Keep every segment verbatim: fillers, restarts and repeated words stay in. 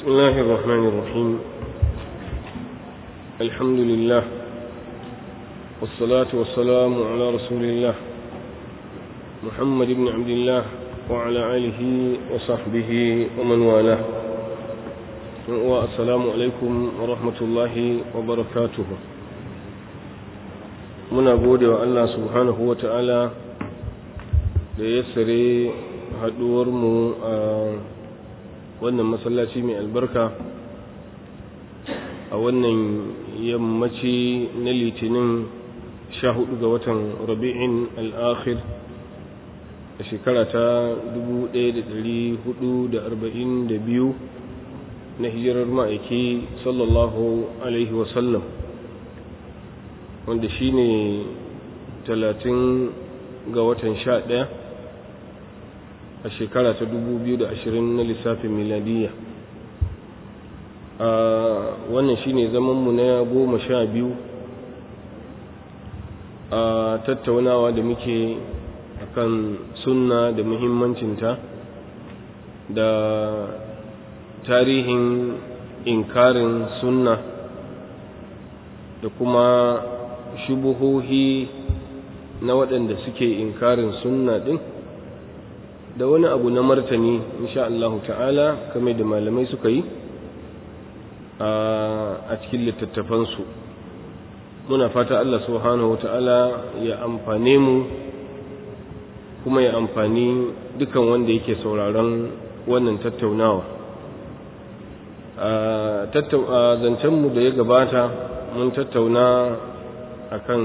بسم الله الرحمن الرحيم. الحمد لله والصلاة والسلام على رسول الله محمد بن عبد الله وعلى آله وصحبه ومن والاه. والسلام عليكم ورحمة الله وبركاته. muna gode wa Allah subhanahu wa ta'ala da ya sare haɗuwarmu a wannan masallaci mai albarka a wannan yammaci na litinin sha hudu ga watan rabi'in al'akhir a shekara ta dubu ɗaya da ɗari hudu da arba'in da biyu na hijirar ma'aiki sallallahu alaihi wasallam, wanda shi ne talatin ga watan sha ɗaya a shekara ta dubu biyu da ashirin na lissafin miladiyya. a wannan shi ne zamanmu na goma sha biyu a tattaunawa da muke akan sunna da muhimmancinta da tarihin inkarin sunna da kuma shubuhohi na waɗanda suke inkarin sunna ɗin, da wani abu na martani insha Allah ta'ala kamar da malamai suka yi a cikin littattafansu. Muna fata Allah subhanahu wa ta'ala ya amfane mu kuma ya amfani dukan wanda yake sauraron wannan tattaunawa. a zancenmu da ya gabata mun tattauna akan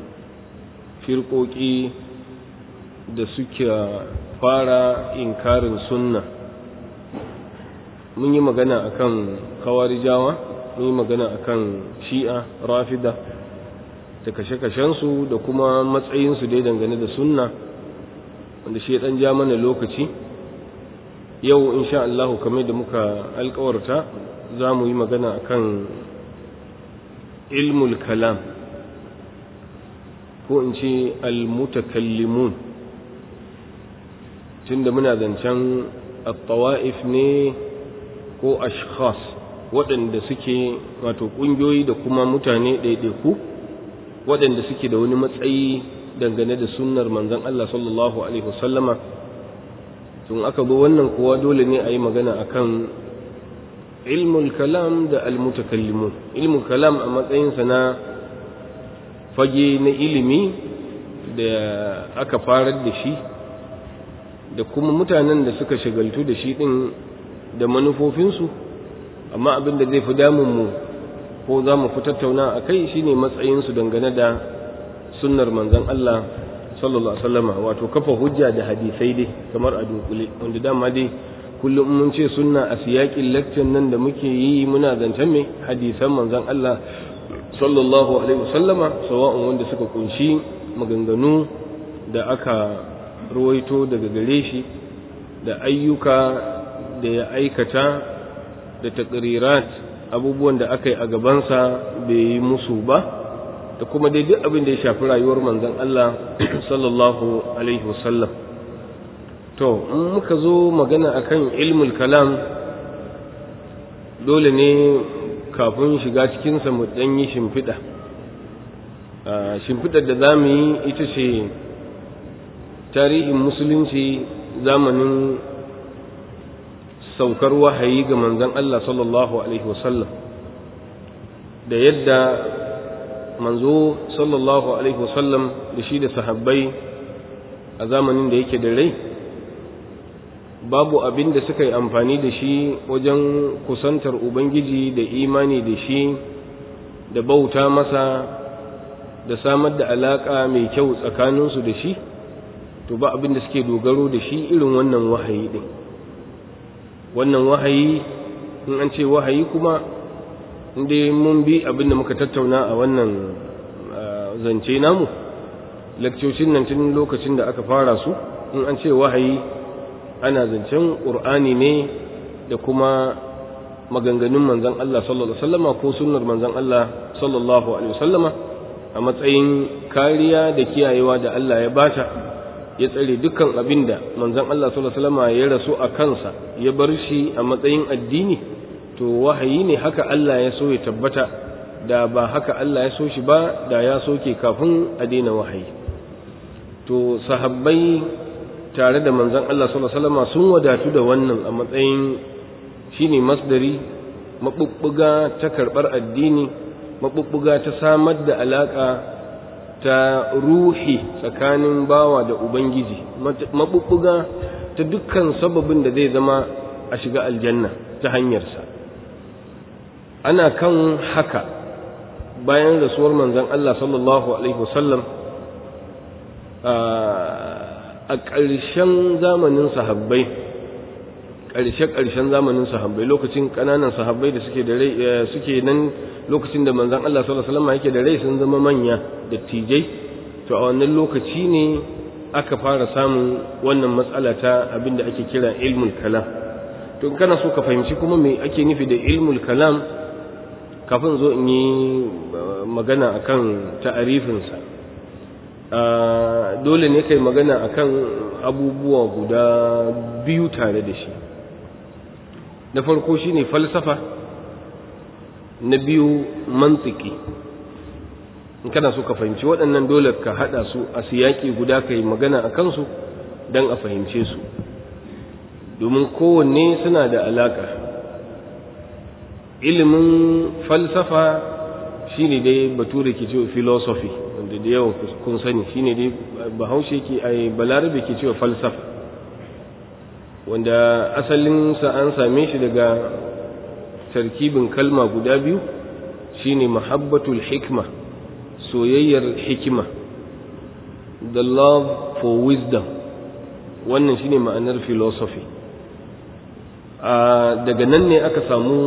firƙoƙi da suke fara inkarin sunna. mun yi magana akan kawarijawa, mun yi magana akan shi'a rafida da kashe-kashensu da kuma matsayinsu dai dangane da sunna, wanda shi ɗan ja mana lokaci. yau insha Allah kamar da muka alƙawarta za mu yi magana akan ilmul kalam, ko in ce al-mutakallimun, tunda muna zancen at-tawa'if ne ko ashkhas waɗanda suke wato ƙungiyoyi da kuma mutane ɗaiɗaiku waɗanda suke da wani matsayi dangane da sunnar manzon Allah sallallahu alaihi wasallama. tun aka zo wannan kuwa dole ne a yi magana akan ilmul kalam da al-mutakallimun. ilmul kalam a matsayinsa na fage na ilimi da aka farar da shi, da kuma mutanen da suka shagaltu da shi ɗin da manufofinsu, amma abin da zai fi damunmu ko za mu fi tattauna a kai shi ne matsayinsu dangane da sunnar manzon Allah sallallahu alaihi wasallama, wato kafa hujja da hadisai dai kamar a dunkule, wanda dama dai kullum mun ce sunna a siyaƙin lecture nan da muke yi muna zancen mai hadisan manzon Allah sallallahu alaihi wasallama, sawa'un wanda suka kunshi maganganu da aka ruwaito daga gare shi da ayyuka da ya aikata da taqrirat, abubuwan da aka yi a gabansa bai yi musu ba, da kuma dai duk abin da ya shafi rayuwar manzon Allah sallallahu alaihi wasallam. to in muka zo magana akan ilmul kalam, dole ne kafin shiga cikinsa mu ɗan yi shimfiɗa. shimfiɗar da za mu yi ita ce tarihin musulunci zamanin saukar wahayi ga manzon Allah sallallahu alaihi wasallam, da yadda manzo sallallahu alaihi wasallam da shi da sahabbai a zamanin da yake da rai babu abin da suka yi amfani da shi wajen kusantar Ubangiji da imani da shi da bauta masa da samar da alaƙa mai kyau tsakaninsu da shi, to ba abin da suke dogaro da shi irin wannan wahayi ɗin. wannan wahayi, in an ce wahayi kuma inda mun bi abin da muka tattauna a wannan zance namu, lakcocin nan tun lokacin da aka fara su, in an ce wahayi ana zancen ƙur'ani ne da kuma maganganun manzon Allah sallallahu alaihi wasallama ko sunnar manzon Allah sallallahu alaihi wasallama a matsayin kariya da kiyayewa da Allah ya bata, ya tsare dukkan abin da manzon Allah sallallahu alaihi wasallama ya rasu a kansa ya bar shi a matsayin addini, to wahayi ne haka Allah ya so ya tabbata, da ba haka Allah ya so shi ba da ya soke kafin a daina wahayi. To sahabbai tare da manzon Allah sallallahu alaihi wasallam sun wadatu da wannan a matsayin shine masdari, mabubbuga ta karbar addini, mabubbuga ta samar da alaka ta ruhi tsakanin bawa da ubangiji, mabubbuga ta dukkan sababin da zai zama a shiga aljanna ta hanyarsa. Ana kan haka bayan rasuwar manzon Allah sallallahu alaihi wasallam a ƙarshen zamanin sahabbai, ƙarshe-ƙarshen zamanin sahabbai, lokacin ƙananan sahabbai da suke da rai suke nan lokacin da manzon Allah sallallahu alaihi wasallam yake da rai sun zama manya da tijai. To a wannan lokaci ne aka fara samun wannan matsala ta abinda ake kira ilmul kalam. To kana so ka fahimci kuma me ake nufi da ilmul kalam, kafin zo in yi magana akan ta'arifinsa, dole ne kai magana akan abubuwa guda biyu tare da shi. Na farko shine falsafa, na biyu mantiki. In kana so ka fahimci waɗannan dole ka haɗa su a siyaki guda kai magana a kansu don a fahimce su, domin kowanne suna da alaƙa. Ilimin falsafa shine dai bature ke cewa philosophy, wanda da yawan kun sani shine dai bahaushe ke ai balarabe ke cewa falsafa, wanda asalinsa an same shi daga tarkibin kalma guda biyu, shine mahabbatul hikma, soyayyar hikima, the love for wisdom. Wannan shine ma'anar philosophy. Daga nan ne aka samu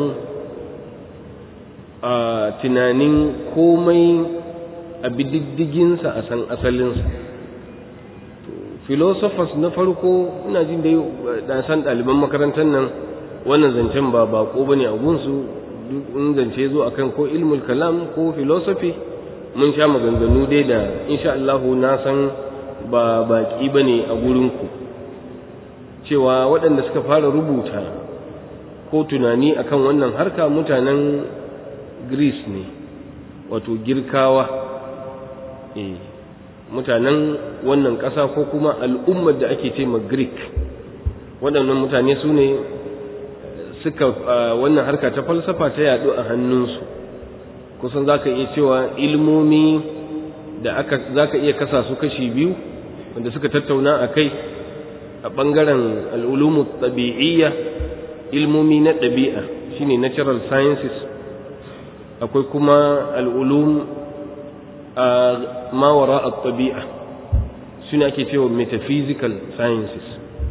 a tunanin komai a bididdiginsa a san asalinsa. Philosophers na farko ina jin dai da san ɗaliban makarantar nan wannan zancen ba bako bane a gunsu, in zance zo akan ko ilmul kalam ko philosophy mun sha maganganu dai da insha Allah na san ba baki bane a gurinku, cewa waɗanda suka fara rubuta ko tunani akan wannan harka mutanen Greece ne, wato Girkawa, eh mutanen wannan ƙasa ko kuma al'ummar da ake ce ma Greek. Waɗannan mutane su ne suka wannan harka ta falsafa ta yaɗu a hannunsu. Kusan za ka iya cewa ilmomi da aka za ka iya kasa su kashi biyu wanda suka tattauna a kai, a ɓangaren al'ulumu ɗabi'iyya, ilmomi na ɗabi'a shine natural sciences, akwai kuma al'ulum a mawara a ɗabi'a suna ake cewa metaphysical sciences.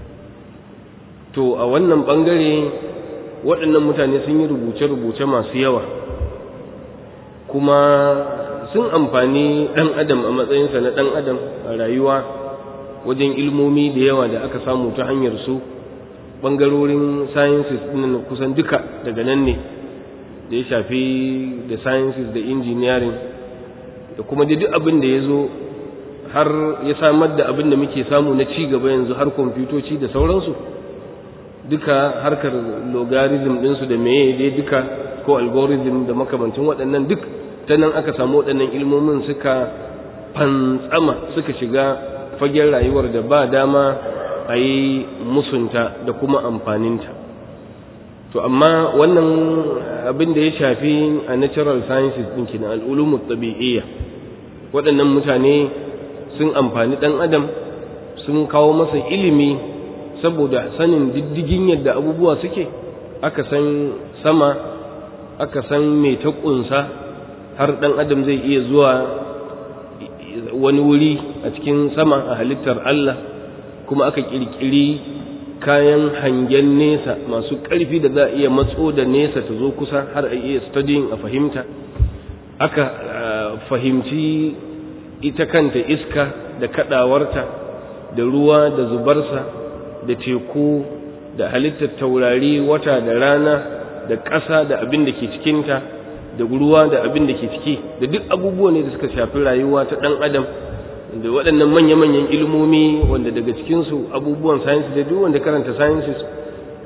To a wannan ɓangare waɗannan mutane sun yi rubuce-rubuce masu yawa, kuma sun amfani ɗan adam a matsayinsa na ɗan adam a rayuwa wajen ilmomi da yawa da aka samu ta hanyar su. Ɓangarorin sciences ɗin kusan duka daga nan ne, da ya shafi da sciences da engineering da kuma da duk abin da ya zo har ya samar da abin da muke samu na ci gaba yanzu, har kwamfutoci da sauransu, duka harkar logarithm ɗinsu da meye dai duka, ko algorithm da makamancin waɗannan duk ta nan aka samu waɗannan ilmomin suka fantsama suka shiga fagen rayuwar da ba dama a yi musunta da kuma amfaninta. To amma wannan abin da ya shafi a natural sciences ɗin kina al'ulumut tabi'iyya, waɗannan mutane sun amfani ɗan adam, sun kawo masa ilimi saboda sanin diddigin yadda abubuwa suke. Aka san sama, aka san me ta ƙunsa, har ɗan adam zai iya zuwa wani wuri a cikin sama a halittar Allah, kuma aka ƙirƙiri kayan hangen nesa masu ƙarfi da za a iya matso da nesa ta zo kusa har a iya studying a fahimta. Aka fahimci ita kanta iska da kaɗawarta, da ruwa da zubarsa, da teku, da halittar taurari, wata da rana, da ƙasa da abin da ke cikinta, da ruwa da abin da ke ciki, da duk abubuwa ne da suka shafi rayuwa ta ɗan adam, da waɗannan manya-manyan ilmomi wanda daga cikinsu abubuwan sciences da duk wanda karanta sciences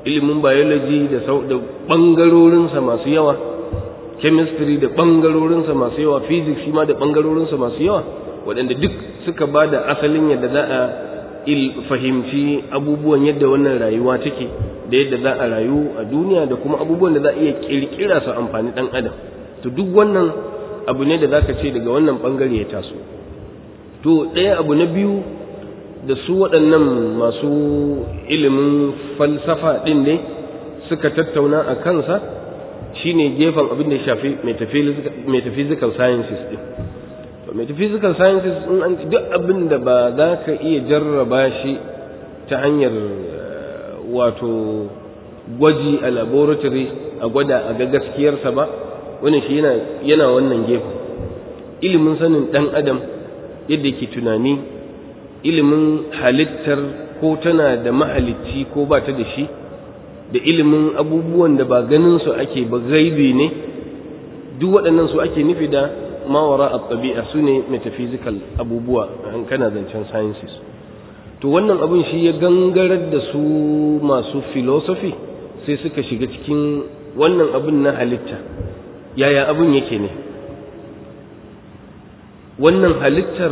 ilimin biology da da bangarorinsa masu yawa, chemistry da bangarorinsa masu yawa, physics shi ma da bangarorinsa masu yawa, waɗanda duk suka ba da asalin yadda za a fahimci abubuwan yadda wannan rayuwa take da yadda za a rayu a duniya da kuma abubuwan da za a iya kirkira su amfani ɗan adam. To duk wannan abu ne da zaka ce daga wannan bangare ya taso. To ɗaya abu na biyu da su waɗannan masu ilimin falsafa ɗin ne suka tattauna a kansa shine gefen abin da ya shafi metaphysical sciences ɗin. Metaphysical sciences duk abin da ba za ka iya jarraba shi ta hanyar wato gwaji a laboratory a gwada a ga gaskiyarsa ba, wannan shi yana yana wannan gefen. Ilimin sanin ɗan adam yadda ke tunani, ilimin halittar ko tana da mahalicci ko ba ta da shi, da ilimin abubuwan da ba ganin su ake ba gaibi ne, duk waɗannan su ake nufi da mawara a ɗabi'a, su ne metaphysical abubuwa an kana zancen sciences. To wannan abin shi ya gangarar da su masu philosophy sai suka shiga cikin wannan abin na halitta. Yaya abin yake ne? Wannan halittar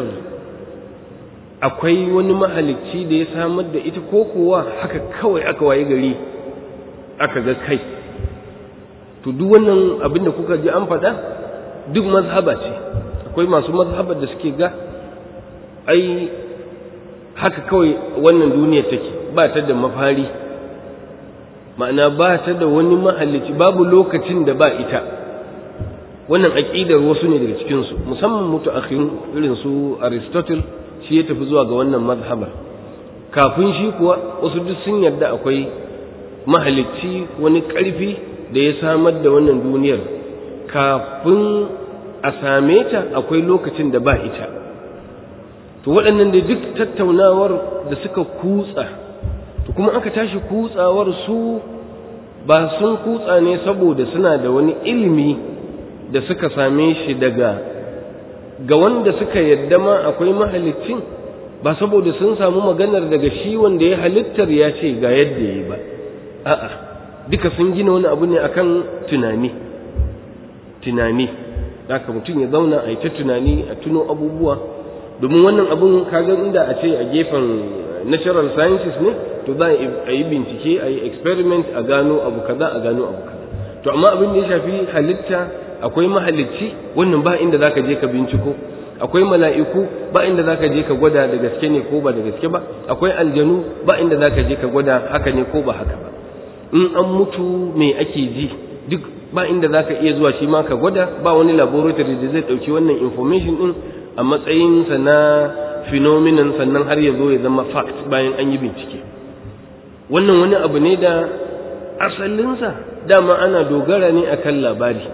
akwai wani mahalicci da ya samar da ita ko kuwa haka kawai aka waye gari aka ga kai? To duk wannan abin da kuka ji an faɗa duk mazhaba ce. Akwai masu mazhabar da suke ga ai haka kawai wannan duniyar take, ba ta da mafari, ma'ana ba ta da wani mahalicci, babu lokacin da ba ita. Wannan aqidar wasu ne daga cikin su, musamman mutaakhirin irin su Aristotle, shi ya tafi zuwa ga wannan mazhabar. Kafin shi kuwa wasu duk sun yarda akwai mahalicci, wani ƙarfi da ya samar da wannan duniyar. Kafin a same ta akwai lokacin da ba ita. To waɗannan da duk tattaunawar da suka kutsa, to kuma aka tashi kutsawar su ba sun kutsa ne saboda suna da wani ilimi da suka same shi daga ga wanda suka yadda ma akwai mahalicin, ba saboda sun samu maganar daga shi wanda ya halittar ya ce ga yadda ya yi ba. A'a, duka sun gina wani abu ne akan tunani. tunani haka mutum ya zauna a yi ta tunani, a tuno abubuwa, domin wannan abun kaga inda a ce a gefen natural sciences ne, to za a yi bincike, a yi experiment, a gano abu kaza, a gano abu kaza. To amma abin da ya shafi halitta, akwai mahalicci, wannan ba inda zaka je ka binciko. Akwai mala'iku, ba inda zaka je ka gwada da gaske ne ko ba da gaske ba. Akwai aljanu, ba inda zaka je ka gwada haka ne ko ba haka ba. In an mutu me ake ji, duk ba inda za ka iya zuwa shi ma ka gwada, ba wani laboratory da zai ɗauki wannan information ɗin a matsayinsa na phenomenon sannan har ya zo ya zama fact bayan an yi bincike. Wannan wani abu ne da asalinsa dama ana dogara ne akan labari.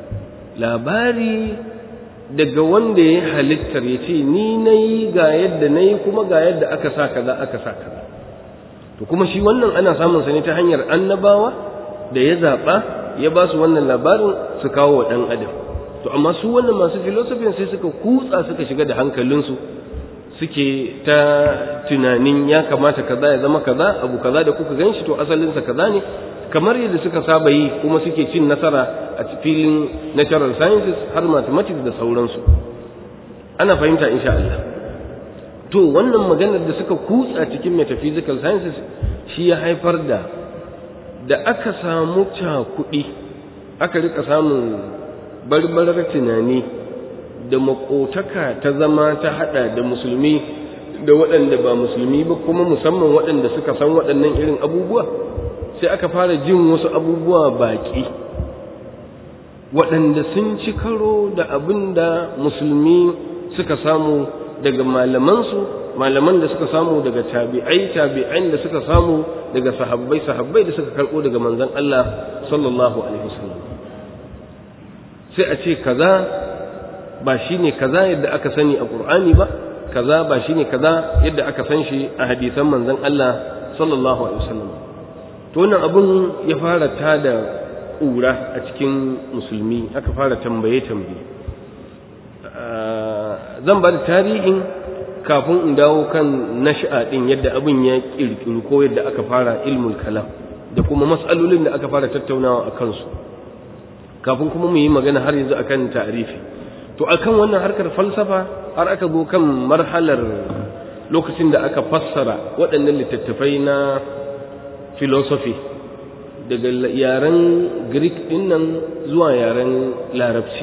Labari daga wanda ya halittar ya ce ni na yi ga yadda na yi kuma ga yadda aka sa kaza aka sa kaza. To kuma shi wannan ana samunsa ne ta hanyar annabawa da ya zaɓa ya ba su wannan labarin su kawo wa ɗan adam. To amma su wannan masu philosophy sai suka kutsa suka shiga da hankalinsu, suke ta tunanin ya kamata kaza ya zama kaza, abu kaza da kuka ganshi to asalinsa kaza ne, kamar yadda suka saba yi kuma suke cin nasara a filin natural sciences har mathematics da sauransu. Ana fahimta insha Allah. To wannan maganar da suka kutsa cikin metaphysical sciences shi ya haifar da da aka samu cakuɗi, aka rika samun barbarar tunani da makotaka ta zama ta hada da musulmi da waɗanda ba musulmi ba, kuma musamman waɗanda suka san waɗannan irin abubuwa, sai aka fara jin wasu abubuwa baƙi waɗanda sun ci karo da abin da musulmi suka samu daga malamansu, malaman da suka samu daga tabi'ai, tabi'ain da suka samu daga sahabbai, sahabbai da suka karɓo daga manzon Allah sallallahu alaihi wasallam. Sai a ce kaza ba shine kaza yadda aka sani a Qur'ani ba, kaza ba shine kaza yadda aka san shi a hadisan manzon Allah sallallahu alaihi wasallam. To wannan abun ya fara tada ƙura a cikin musulmi, aka fara tambaye tambaye. Zan ba da tarihin kafin in dawo kan nash'a din yadda abin ya kirkiru ko yadda aka fara ilmul kalam. da kuma matsalolin da aka fara tattaunawa a kansu kafin kuma mu yi magana har yanzu akan ta'arifi. To akan wannan harkar falsafa har aka zo kan marhalar lokacin da aka fassara waɗannan littattafai na philosophy daga yaren Greek ɗin nan zuwa yaren Larabci.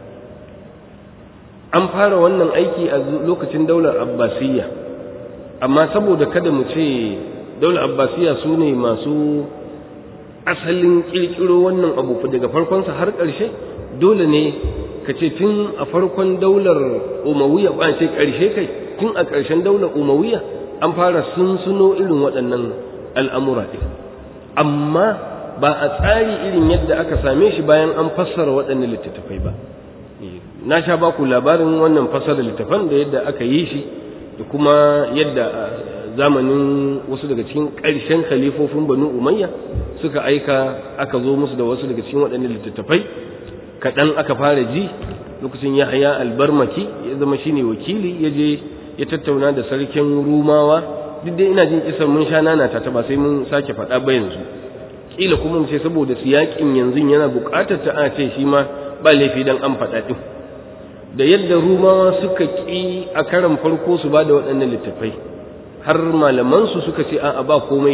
An fara wannan aiki a lokacin daular Abbasiyya, amma saboda kada mu ce daular Abbasiyya su ne masu asalin ƙirƙiro wannan abu daga farkonsa har ƙarshe, dole ne ka ce tun a farkon daular Umayya ba ce ƙarshe kai tun a ƙarshen daular Umayya an fara sunsuno irin waɗannan al'amura ɗin, amma ba a tsari irin yadda aka same shi bayan an fassara waɗannan littattafai ba. Na sha ba ku labarin wannan fassara littattafan da yadda aka yi shi da kuma yadda zamanin wasu daga cikin ƙarshen khalifofin Banu Umayya suka aika aka zo musu da wasu daga cikin waɗannan littattafai. Kaɗan aka fara ji lokacin Yahya al-Barmaki ya zama shine wakili, ya je ya tattauna da sarkin Rumawa. Duk dai ina jin kisan mun sha nana ta ba sai mun sake faɗa ba yanzu, kila kuma mu ce saboda siyakin yanzu yana buƙatar ta a ce shi ma ba laifi dan an faɗa ɗin, da yadda Rumawa suka ƙi a karan farko su ba da waɗannan littattafai, har malamansu suka ce a'a ba komai,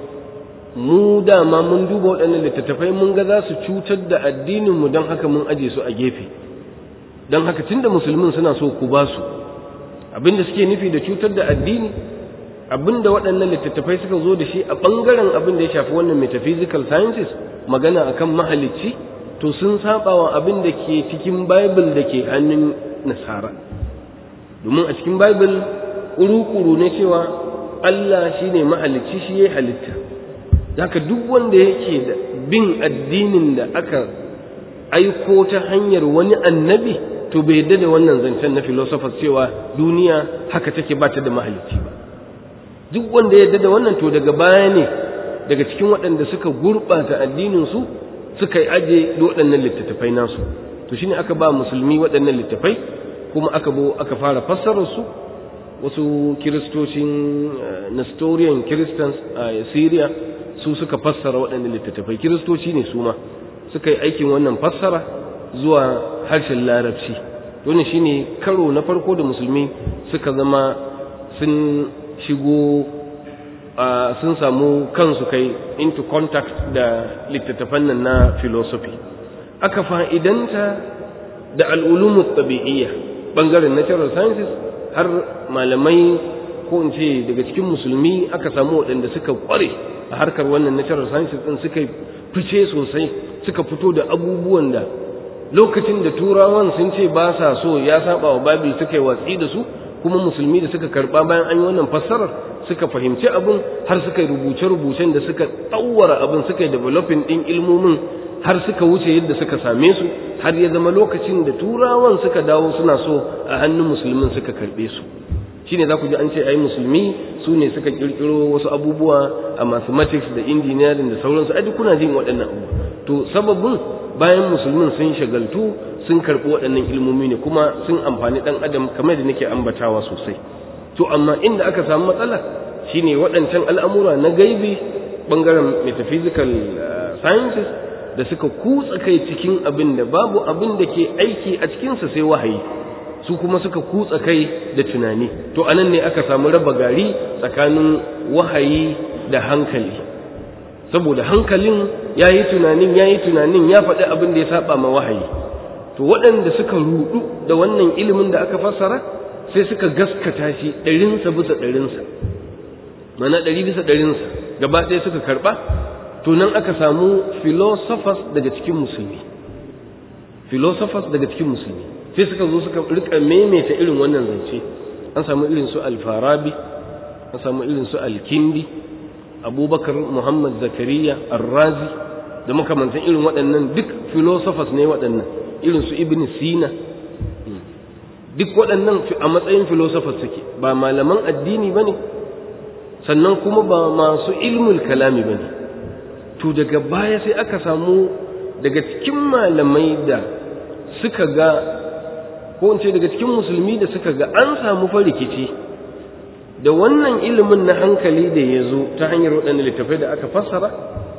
mu dama mun duba waɗannan littattafai mun ga za su cutar da addininmu don haka mun aje su a gefe. Don haka tunda musulmin suna so ku ba su abinda suke nufi da cutar da addini, abinda waɗannan littattafai suka zo da shi a ɓangaren abin da ya shafi wannan metaphysical sciences, magana akan mahalicci, to sun saba wa abin da ke cikin Bible da ke hannun Nasara. Domin a cikin Bible ƙuru-ƙuru ne cewa Allah shi ne mahalicci, shi ya halitta. Haka duk wanda yake da bin addinin da aka aiko ta hanyar wani annabi, to bai yadda da wannan zancen na philosophers cewa duniya haka take ba ta da mahalicci ba. Duk wanda ya yadda da wannan, to daga baya ne daga cikin waɗanda suka gurɓata addininsu suka yi aje waɗannan littattafai nasu. To shine aka ba musulmi waɗannan littattafai, kuma aka bo aka fara fassarar su. Wasu kiristocin Nestorian Christians a Syria su suka fassara waɗannan littattafai, kiristoci ne su ma suka yi aikin wannan fassara zuwa harshen Larabci. Wannan shine karo na farko da musulmi suka zama sun shigo sun samu kansu kai into contact da littattafan nan na philosophy. Aka fa'idanta da al'ulumut tabi'iyya bangaren natural sciences, har malamai ko in ce daga cikin musulmi aka samu waɗanda suka kware a harkar wannan natural sciences din, suka fice sosai, suka fito da abubuwan da lokacin da turawan sun ce ba sa so, ya saba wa babi, suka yi watsi da su, kuma musulmi da suka karba bayan an yi wannan fassarar suka fahimci abin, har suka yi rubuce-rubucen da suka tsawara abin, suka yi developing ɗin ilmomin har suka wuce yadda suka same su, har ya zama lokacin da turawan suka dawo suna so a hannun musulmin suka karɓe su. Shine za ku ji an ce ai musulmi su ne suka kirkiro wasu abubuwa a mathematics da engineering da sauransu, ai duk kuna jin waɗannan abubuwa. To sababin bayan musulmin sun shagaltu sun karɓi waɗannan ilmomi ne, kuma sun amfani ɗan adam kamar da nake ambatawa sosai. To amma inda aka samu matsala shine waɗancan al'amura na gaibi ɓangaren metaphysical sciences da suka kutsa kai cikin abin da babu abin da ke aiki a cikinsa sai wahayi, su kuma suka kutsa kai da tunani. To anan ne aka samu raba gari tsakanin wahayi da hankali, saboda hankalin ya yi tunanin ya yi tunanin ya faɗi abin da ya saba ma wahayi. To waɗanda suka rudu da wannan ilimin da aka fassara sai suka gaskata shi ɗarinsa bisa ɗarinsa, mana ɗari bisa ɗarinsa gaba ɗaya suka karɓa. To nan aka samu philosophers daga cikin musulmi, philosophers daga cikin musulmi sai suka zo suka rika maimaita irin wannan zance. An samu irin su Al-Farabi, an samu irin su Al-Kindi, Abubakar Muhammad Zakariya Ar-Razi da makamantan irin waɗannan, duk philosophers ne waɗannan, irin su Ibn Sina, duk waɗannan a matsayin philosophers suke, ba malaman addini bane, sannan kuma ba masu ilmul kalami bane. To daga baya sai aka samu daga cikin malamai da suka ga, ko in ce daga cikin musulmi da suka ga an samu farikici da wannan ilimin na hankali da ya zo ta hanyar waɗannan littafai da aka fassara,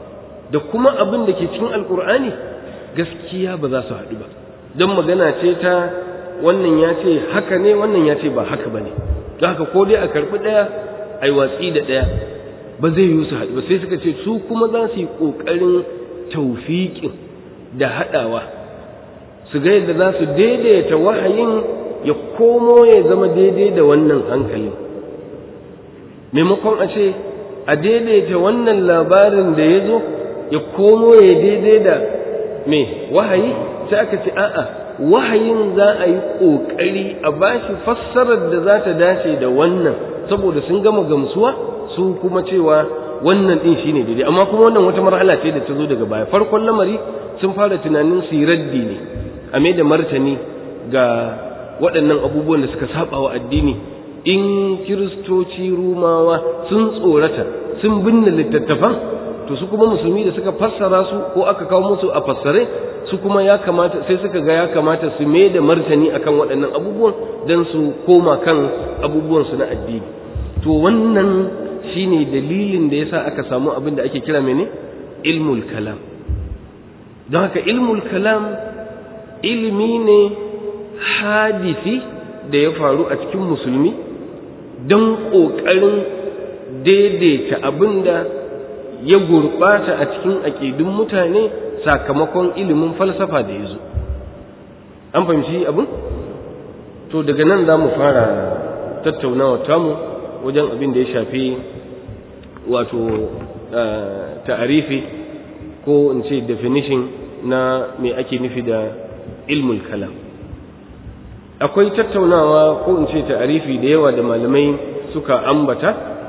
da kuma abin da ke cikin alkur'ani gaskiya ba za su haɗu ba, don magana ce ta wannan ya ce haka ne wannan ya ce ba haka ba ne, don haka ko dai a karɓi ɗaya a yi watsi da ɗaya ba zai yi su haɗu ba. Sai suka ce su kuma za su yi ƙoƙarin taufiƙin da haɗawa, su ga yadda za su daidaita wahayin ya komo ya zama daidai da wannan hankalin, maimakon a ce a daidaita wannan labarin da ya zo ya komo ya daidai da me wahayi, sai aka ce a'a wahayin za a yi ƙoƙari a bashi fassarar da za ta dace da wannan, saboda sun gama gamsuwa su kuma cewa wannan ɗin shine daidai. Amma kuma wannan wata marhala ce da ta zo daga baya. Farkon lamari sun fara tunanin su yi raddi ne a mai da martani ga waɗannan abubuwan da suka saba wa addini. In kiristoci rumawa sun tsorata sun binne littattafan, to su kuma musulmi da suka fassara su ko aka kawo musu a fassare, su kuma ya kamata sai suka ga ya kamata su mai da martani akan waɗannan abubuwan don su koma kan abubuwansu na addini. To wannan shine dalilin da yasa aka samu abin da ake kira mene ilmul kalam. Don haka ilmul kalam ilimi ne hadisi da ya faru a cikin musulmi don ƙoƙarin daidaita abin da ya gurɓata a cikin aƙidun mutane sakamakon ilimin falsafa da ya zo. An fahimci abin? To daga nan za mu fara tattaunawa tamu wajen abin da ya shafi wato ta'arifi ko in ce definition na me ake nufi da ilmul kalam. Akwai tattaunawa ko in ce ta'arifi da yawa da malamai suka ambata.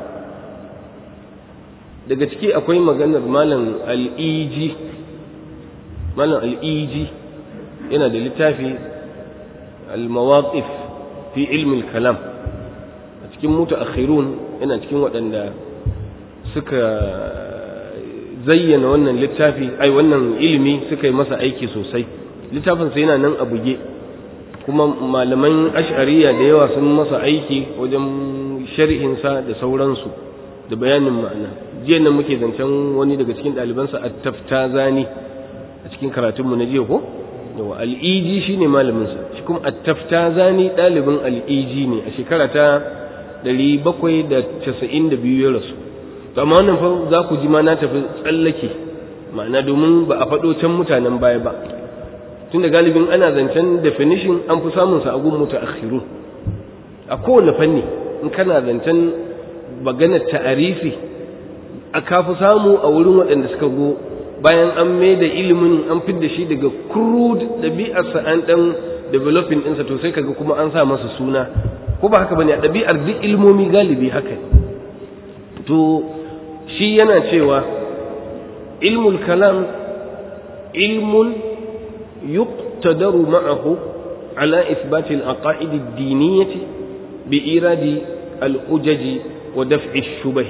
Daga ciki akwai maganar malam al'iji. Malam al'iji yana da littafi al-mawaqif fi ilmul kalam. A cikin mutaakhirun yana cikin waɗanda suka zayyana wannan littafi, ai wannan ilimi suka yi masa aiki sosai. Littafinsa yana nan a buge, kuma malaman ash'ariya da yawa sun masa aiki wajen sharhinsa da sauransu da bayanin ma'ana. Jiya nan muke zancen wani daga cikin ɗalibansa at-Taftazani a cikin karatunmu na jiya ko? Yawa al-Iji shine malaminsa, shi kuma at-Taftazani ɗalibin al-Iji ne, a shekara ta ɗari bakwai da casa'in da biyu ya rasu. To amma wannan fa za ku ji ma na tafi tsallake ma'ana domin ba a faɗo can mutanen baya ba. Tunda galibin ana zancen definition an fi samun sa a gun mutaakhirun. A kowane fanni in kana zancen maganar ta'arifi aka fi samu a wurin waɗanda suka go bayan an mai da ilimin an fidda shi daga crude ɗabi'arsa an ɗan developing ɗinsa, to sai kaga kuma an sa masa suna, ko ba haka bane a ɗabi'ar duk ilmomi galibi haka. To shi yana cewa ilmul kalam ilmun yuqtadaru ma'ahu ala ithbat al-aqaid ad-diniyyah bi iradi al-hujaj wa daf'i ash-shubah.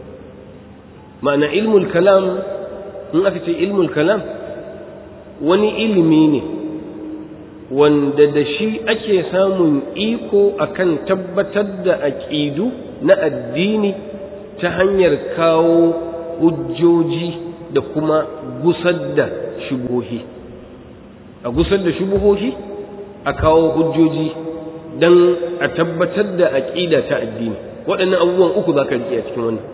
Ma'ana ilmul kalam, in aka ce ilmul kalam wani ilimi ne wanda da shi ake samun iko akan tabbatar da aqidu na addini ta hanyar kawo hujjoji da kuma gusar da shubuhi. A gusar da shubuhohi a kawo hujjoji don a tabbatar da aqida ta addini. Waɗannan abubuwan uku za ka riƙe a cikin wannan.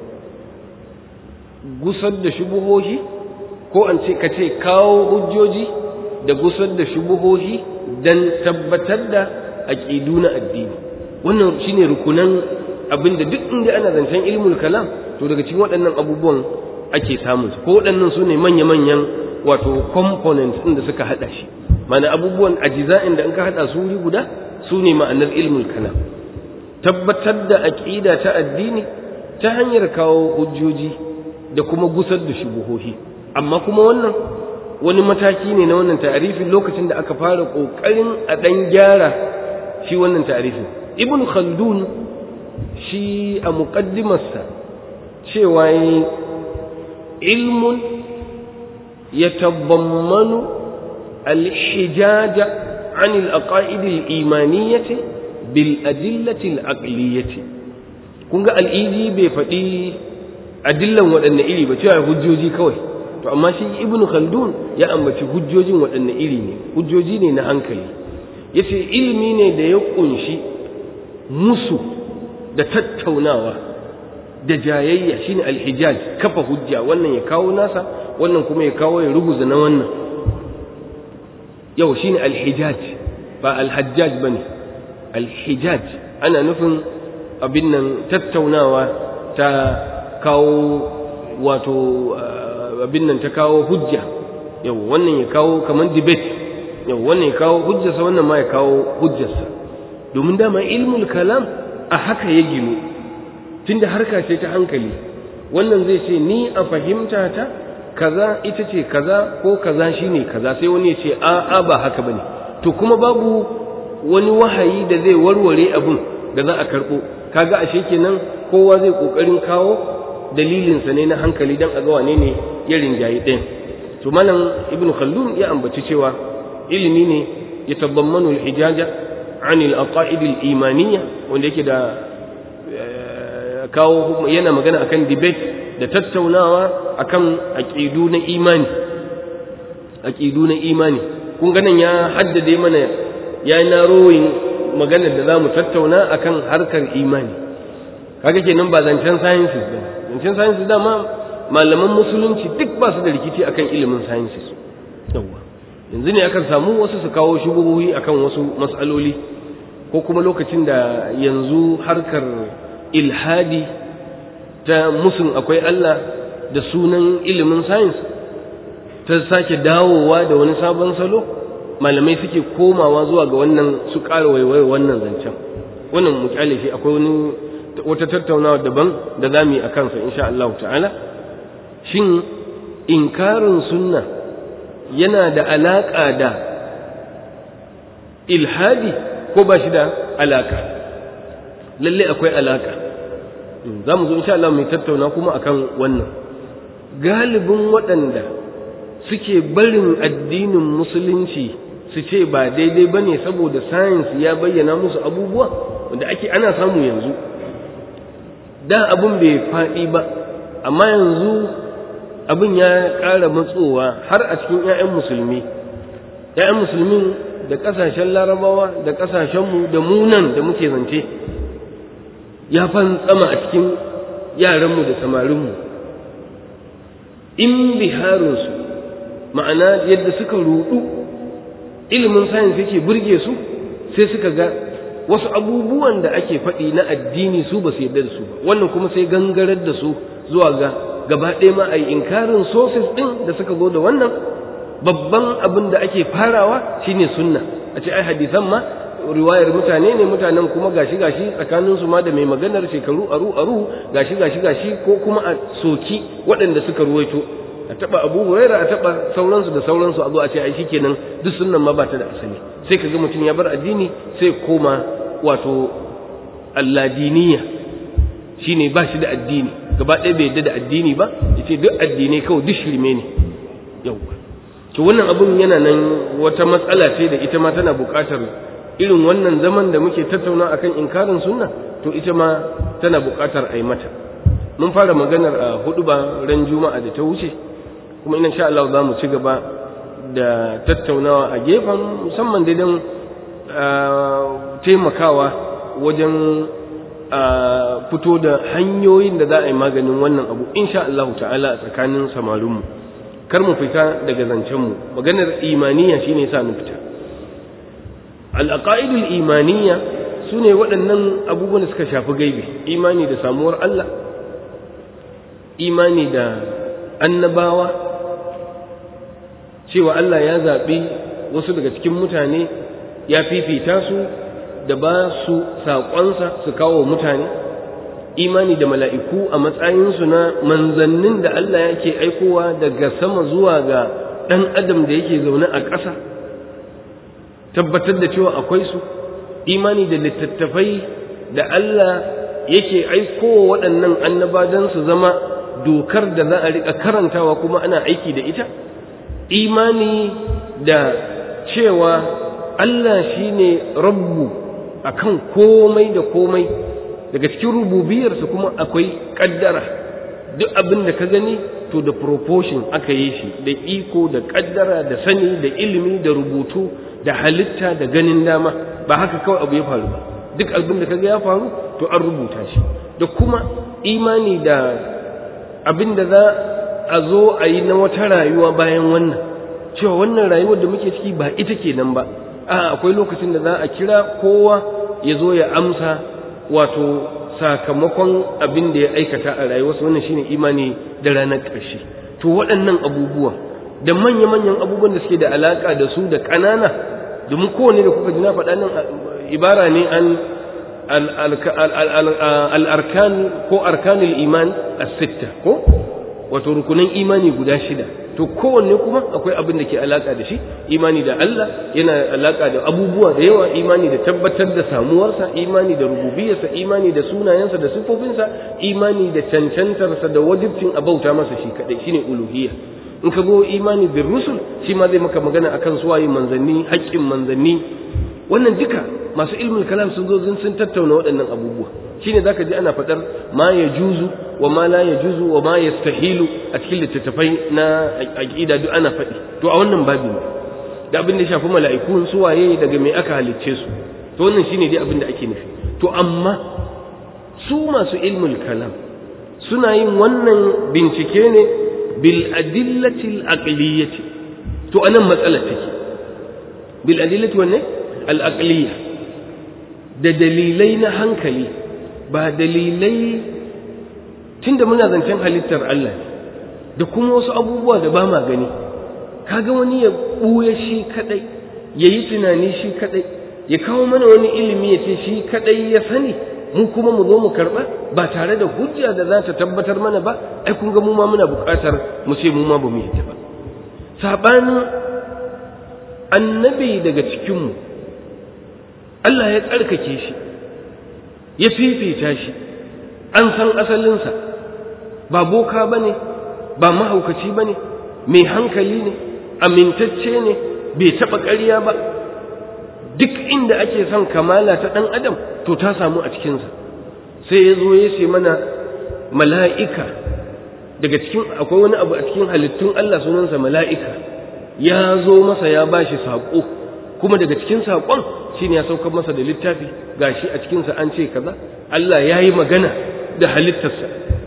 Gusar da shubuhohi, ko an ce ka ce kawo hujjoji da gusar da shubuhohi don tabbatar da aqidu na addini. Wannan shine rukunan abinda duk inda ana zancen ilmul kalam to daga cikin waɗannan abubuwan ake samun su, ko waɗannan su ne manya-manyan wato components ɗin da suka haɗa shi. Ma'ana abubuwan ajiza'in da in ka haɗa su wuri guda su ne ma'anar ilmul kalam. Tabbatar da aqida ta addini ta hanyar kawo hujjoji da kuma gusar da shubuhohi. Amma kuma wannan wani mataki ne na wannan ta'arifin lokacin da aka fara ƙoƙarin a ɗan gyara shi wannan ta'arifin. Ibn Khaldun shi a muƙaddimarsa cewa yi ilmun ya tabammanu al-hijaja an al-aqaid al-imaniyyati bil adillati al-aqliyyati. kun ga al-iji bai faɗi adillan waɗanne iri ba, cewa hujjoji kawai to amma shi ibnu khaldun ya ambaci hujjojin waɗanne iri ne hujjoji ne na hankali yace ilimi ne da ya kunshi musu da tattaunawa da jayayya shine alhijaj kafa hujja wannan ya kawo nasa wannan kuma ya kawo ya ruguza na wannan yau shine alhijaj ba alhajjaj bane alhijaj ana nufin abin nan tattaunawa ta kawo wato abin nan ta kawo hujja yau wannan ya kawo kaman debate yau wannan ya kawo hujjarsa wannan ma ya kawo hujjarsa domin dama ilmul kalam a haka ya gino tunda harka ce ta hankali wannan zai ce ni a fahimta ta kaza ita ce kaza ko kaza shine kaza sai wani ya ce a a ba haka bane to kuma babu wani wahayi da zai warware abun da za a karbo kaga ashe kenan kowa zai kokarin kawo dalilinsa ne na hankali dan a ga wane ne ya rinjayi ɗin to malam ibn khaldun ya ambaci cewa ilimi ne ya tabammanu al-hijaja an al-aqaid al-imaniyya wanda yake da kawo yana magana akan debate da tattaunawa akan aqidu na imani aqidu na imani kun ganin ya haddade mana ya narrowing magana da zamu tattauna akan harkar imani kaga kenan ba zancen sciences ba zancen sciences dama malaman musulunci duk ba su da rikici akan ilimin sciences yawa yanzu ne akan samu wasu su kawo shubuhohi akan wasu mas'aloli ko kuma lokacin da yanzu harkar ilhadi ta musun akwai Allah da sunan ilimin science ta sake dawowa da wani sabon salo malamai suke komawa zuwa ga wannan su ƙara waiwaye wannan zancen wannan mu kyale shi akwai wani wata tattaunawa daban da zamu yi akan sa insha Allah ta'ala shin inkarin sunna yana da alaka da ilhadi ko ba shi da alaka lalle akwai alaka za mu zo insha Allah mai tattauna kuma akan wannan galibin waɗanda suke barin addinin musulunci su ce ba daidai bane saboda science ya bayyana musu abubuwa wanda ake ana samu yanzu da abun bai faɗi ba amma yanzu abin ya ƙara matsowa har a cikin 'ya'yan musulmi 'ya'yan musulmin da ƙasashen larabawa da ƙasashenmu da munan da muke zance ya fantsama a cikin yaranmu da samarinmu in biharinsu ma'ana yadda suka rudu ilimin sayansi yake burge su sai suka ga wasu abubuwan da ake faɗi na addini su ba su yarda da su ba wannan kuma sai gangarar da su zuwa ga gaba ɗaya ma a yi inkarin sources ɗin da suka zo da wannan babban abin da ake farawa shine sunna a ce ai hadisan ma riwayar mutane ne mutanen kuma gashi gashi tsakanin su ma da mai maganar shekaru aru aru gashi gashi gashi ko kuma a soki waɗanda suka ruwaito a taba Abu Hurairah a taba sauransu da sauransu a zo a ce ai shikenan duk sunnan ma ba ta da asali sai kaga mutum ya bar addini sai koma wato alladiniya shine ba shi da addini gaba ɗaya bai yadda da addini ba yace duk addinai kawai duk shirme ne yau to wannan abun yana nan wata matsala ce da ita ma tana buƙatar irin wannan zaman da muke tattauna akan inkarin sunna to ita ma tana buƙatar a yi mata mun fara maganar a hudu ba ran juma'a da ta wuce kuma ina sha Allah za mu ci gaba da tattaunawa a gefen musamman dai don taimakawa wajen fito da hanyoyin da za a yi maganin wannan abu insha Allah ta'ala a tsakanin samarinmu kar mu fita daga zancenmu maganar imaniya shine sa mu fita al-aqaidul imaniya sune waɗannan abubuwan da suka shafi gaibi imani da samuwar Allah imani da annabawa cewa Allah ya zaɓi wasu daga cikin mutane ya fifita su da ba su saƙonsa su kawo mutane imani da mala'iku a matsayinsu na manzannin da Allah yake aikowa daga sama zuwa ga ɗan adam da yake zaune a ƙasa tabbatar da cewa akwai su imani da littattafai da Allah yake aikowa waɗannan annaba don su zama dokar da za a riƙa karantawa kuma ana aiki da ita imani da cewa Allah shine rabbu akan komai da komai daga cikin rububiyarsa kuma akwai kaddara duk abin da ka gani to da proportion aka yi shi, da iko da kaddara da sani da ilimi da rubutu da halitta da ganin dama, ba haka kawai abu ya faru ba. Duk abin da kaga ya faru to an rubuta shi. Da kuma imani da abin da za a zo a yi na wata rayuwa bayan wannan, cewa wannan rayuwar da muke ciki ba ita kenan ba, a akwai lokacin da za a kira kowa ya zo ya amsa wato sakamakon abin da ya aikata a rayuwarsa. Wannan shine imani da ranar ƙarshe. To waɗannan abubuwa da manya-manyan abubuwan da suke da alaƙa da su da ƙanana, domin kowane da kuka ji na faɗa nan ibara ne an al-arkan ko arkanul iman as-sitta, ko wato rukunin imani guda shida. To kowanne kuma akwai abin da ke alaka da shi. Imani da Allah yana alaka da abubuwa da yawa, imani da tabbatar da samuwarsa, imani da rububiyarsa, imani da sunayensa da sifofinsa, imani da cancantarsa da wajibcin abauta masa shi kadai, shine uluhiyya. In ka go imani bir rusul, shi ma zai maka magana akan suwaye manzanni, haƙƙin manzanni. Wannan duka masu ilmul kalam sun zo sun tattauna waɗannan abubuwa. Shine zaka ji ana faɗar ma yajuzu wa ma la yajuzu wa ma yastahilu a cikin littattafai na aqida, duk ana faɗi. To a wannan babi ne da abin da shafi mala'iku su waye, daga me aka halicce su. To wannan shine dai abin da ake nufi. To amma su masu ilmul kalam suna yin wannan bincike ne bil adillati al aqliyati. To anan matsalar take. Bil adillati wanne al aqliya, da dalilai na hankali, ba dalilai tunda muna zancen halittar Allah da kuma wasu abubuwa da ba ma gani. Kaga wani ya buya shi kadai, yayi tunani shi kadai, ya kawo mana wani ilimi ya ce shi kadai ya sani, mu kuma mu zo mu karba ba tare da hujja da za ta tabbatar mana ba. Ai kun ga mu ma muna buƙatar mu ce mu ma ba mu yi ta ba. Sabanin annabi daga cikin mu, Allah ya tsarkake shi, ya fifita shi, an san asalinsa, ba boka ba ne, ba mahaukaci ba ne, mai hankali ne, amintacce ne, bai taɓa ƙarya ba. Duk inda ake son kamala ta ɗan adam to ta samu a cikinsa. Sai ya zo ya ce mana mala'ika, daga cikin akwai wani abu a cikin halittun Allah sunansa mala'ika, ya zo masa ya ba shi saƙo, kuma daga cikin saƙon shi ne ya saukar masa da littafi, gashi a cikinsa an ce kaza. Allah ya yi magana da halittarsa,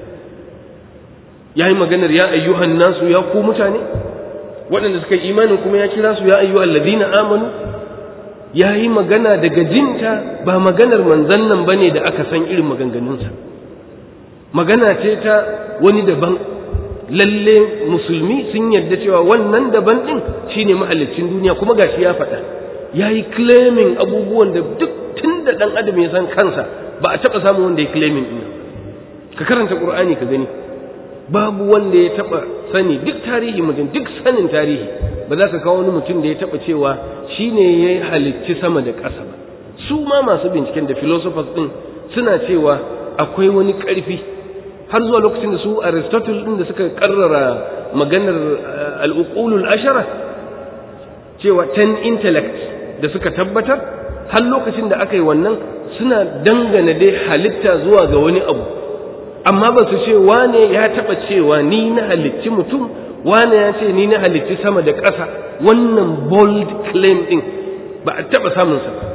ya yi maganar ya ayyuhan nasu, ya ku mutane waɗanda suka yi imanin, kuma ya kira su ya ayyuhan ladina amanu. Ya yi magana daga jinta, ba maganar manzan nan ba ne da aka san irin maganganunsa, magana ce ta wani daban. Lalle musulmi sun yarda cewa wannan daban ɗin shi ne mahalicin duniya, kuma gashi ya faɗa, ya yi claiming abubuwan da duk tun da ɗan adam ya san kansa ba a taɓa samun wanda ya claiming ɗin. Ka karanta ƙur'ani ka gani, babu wanda ya taɓa sani, duk tarihi mutum, duk sanin tarihi, ba za ka kawo wani mutum da ya taɓa cewa shi ne ya halicci sama da ƙasa ba. Su ma masu binciken da philosophers ɗin suna cewa akwai wani ƙarfi, har zuwa lokacin da su Aristotle ɗin da suka ƙarrara maganar al'uqulul ashara, cewa ten intellects da suka tabbatar, har lokacin da aka yi wannan suna dangana dai halitta zuwa ga wani abu, amma ba su ce wane ya taɓa cewa ni na halicci mutum, wane ya ce ni na halicci sama da ƙasa. Wannan bold claim ɗin ba a taɓa samunsa ba.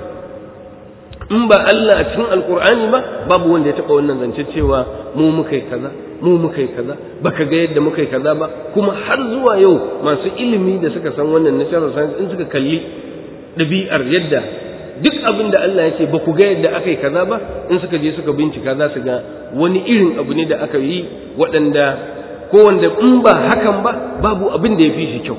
In ba Allah a cikin Alƙur'ani ba, babu wanda ya taɓa wannan zance cewa mu muka yi kaza, mu muka yi kaza, baka ga yadda muka yi kaza ba. Kuma har zuwa yau masu ilimi da suka san wannan natural science in suka kalli ɗabi'ar yadda duk abin da Allah ya ce ba ku ga yadda aka yi kaza ba, in suka je suka bincika za su ga wani irin abu ne da aka yi, waɗanda ko wanda in ba hakan ba babu abin da ya fi shi kyau.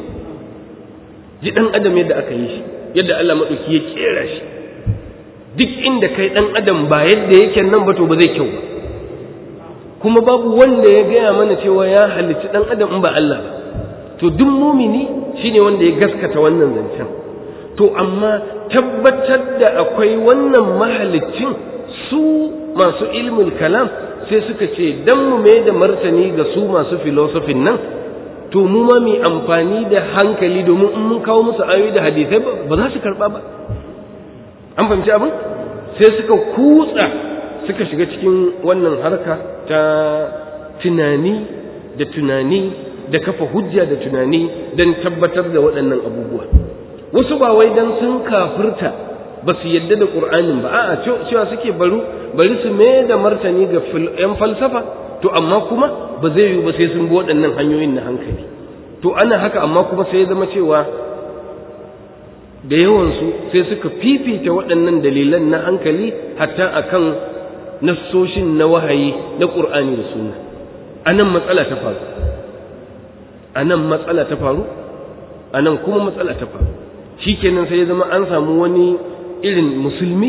Ji ɗan adam yadda aka yi shi, yadda Allah maɗauki ya ƙera shi. Duk inda kai ɗan adam ba yadda yake nan ba to ba zai kyau ba. Kuma babu wanda ya gaya mana cewa ya halicci ɗan adam in ba Allah ba. To duk mumini shine wanda ya gaskata wannan zancen. To amma tabbatar da akwai wannan mahalicin, su masu ilmul kalam sai suka ce dan mu mai da martani ga su masu filosofin nan, to mu ma mu amfani da hankali, domin in mun kawo musu ayoyi da hadisai ba za su karba ba. An fahimci abin? Sai suka kutsa suka shiga cikin wannan harka ta tunani da tunani da kafa hujja da tunani don tabbatar da waɗannan abubuwa. Wasu ba wai don sun kafirta ba su yadda da ƙur'anin ba, a'a cewa suke bari bari su mai da martani ga ‘yan falsafa, to amma kuma ba zai yi ba sai sun bi waɗannan hanyoyin na hankali. To ana haka, amma kuma sai ya zama cewa da yawansu sai suka fifita waɗannan dalilan na hankali hatta akan nassoshin na wahayi na ƙur'ani da sunna. Anan matsala ta faru, anan matsala ta faru, anan kuma matsala ta faru. Shikenan sai ya zama an samu wani irin musulmi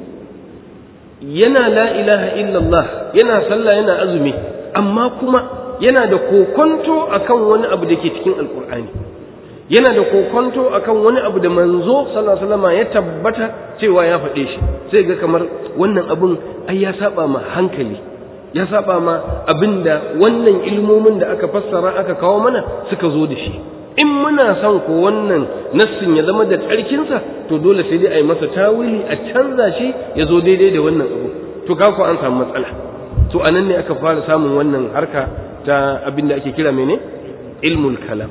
yana la ilaha illallah, yana sallah, yana azumi, amma kuma yana da kokonto akan wani abu da ke cikin alkur'ani, yana da kokonto akan wani abu da manzo sallallahu alaihi wasallam ya tabbata cewa ya faɗe shi. Sai ga kamar wannan abun ai ya saba ma hankali, ya saba ma abinda wannan ilmomin da aka fassara aka kawo mana suka zo da shi. In muna son ko wannan nassin ya zama da tsarkinsa, to dole sai dai a yi masa tawili, a canza shi ya zo daidai da wannan abu. To kako an samu matsala. To anan ne aka fara samun wannan harka ta abin da ake kira mene? Ilmul kalam.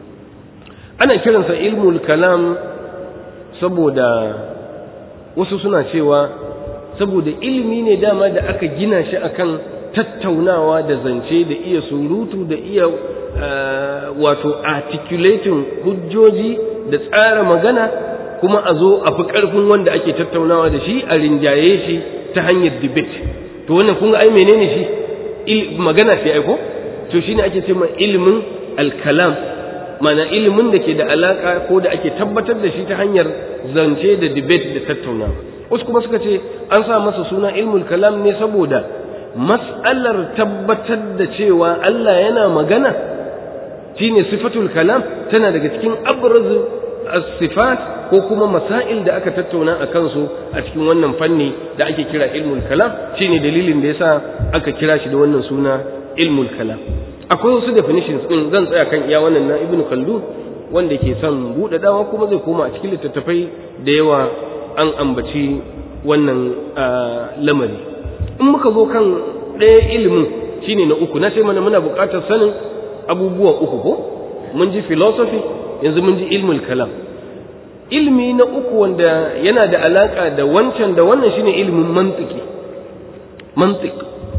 Ana kiransa ilmul kalam saboda wasu suna cewa saboda ilimi ne dama da aka gina shi akan tattaunawa da zance da iya surutu da iya Uh, wato articulating hujjoji da tsara magana, kuma a zo a fi ƙarfin wanda ake tattaunawa da shi, a rinjaye shi ta hanyar debate. To wannan kun ga ai menene shi? Il, magana ce aiko? To shine ake cewa ilimin al-kalam, mana ilimin da ke da alaka ko da ake tabbatar da shi ta hanyar zance da debate da tattaunawa. Wasu kuma suka ce an sa masa suna ilmul kalam ne saboda mas'alar tabbatar da cewa Allah yana magana shine sifatul kalam, tana daga cikin abraz as-sifat ko kuma masail da aka tattauna a kansu a cikin wannan fanni da ake kira ilmul kalam. Shine dalilin da yasa aka kira shi da wannan suna ilmul kalam. Akwai wasu definitions din, zan tsaya kan iya wannan na Ibn Khaldun, wanda ke son buɗaɗawa kuma zai koma a cikin littattafai da yawa an ambaci wannan lamari. In muka zo kan ɗaya ilimin shine na uku, na sai mana muna buƙatar sanin abubuwa uku ko? Mun ji philosophy, yanzu mun ji ilmul kalam. Ilmi na uku wanda yana da alaka da wancan da wannan shine ilmin mantiki. Mantik.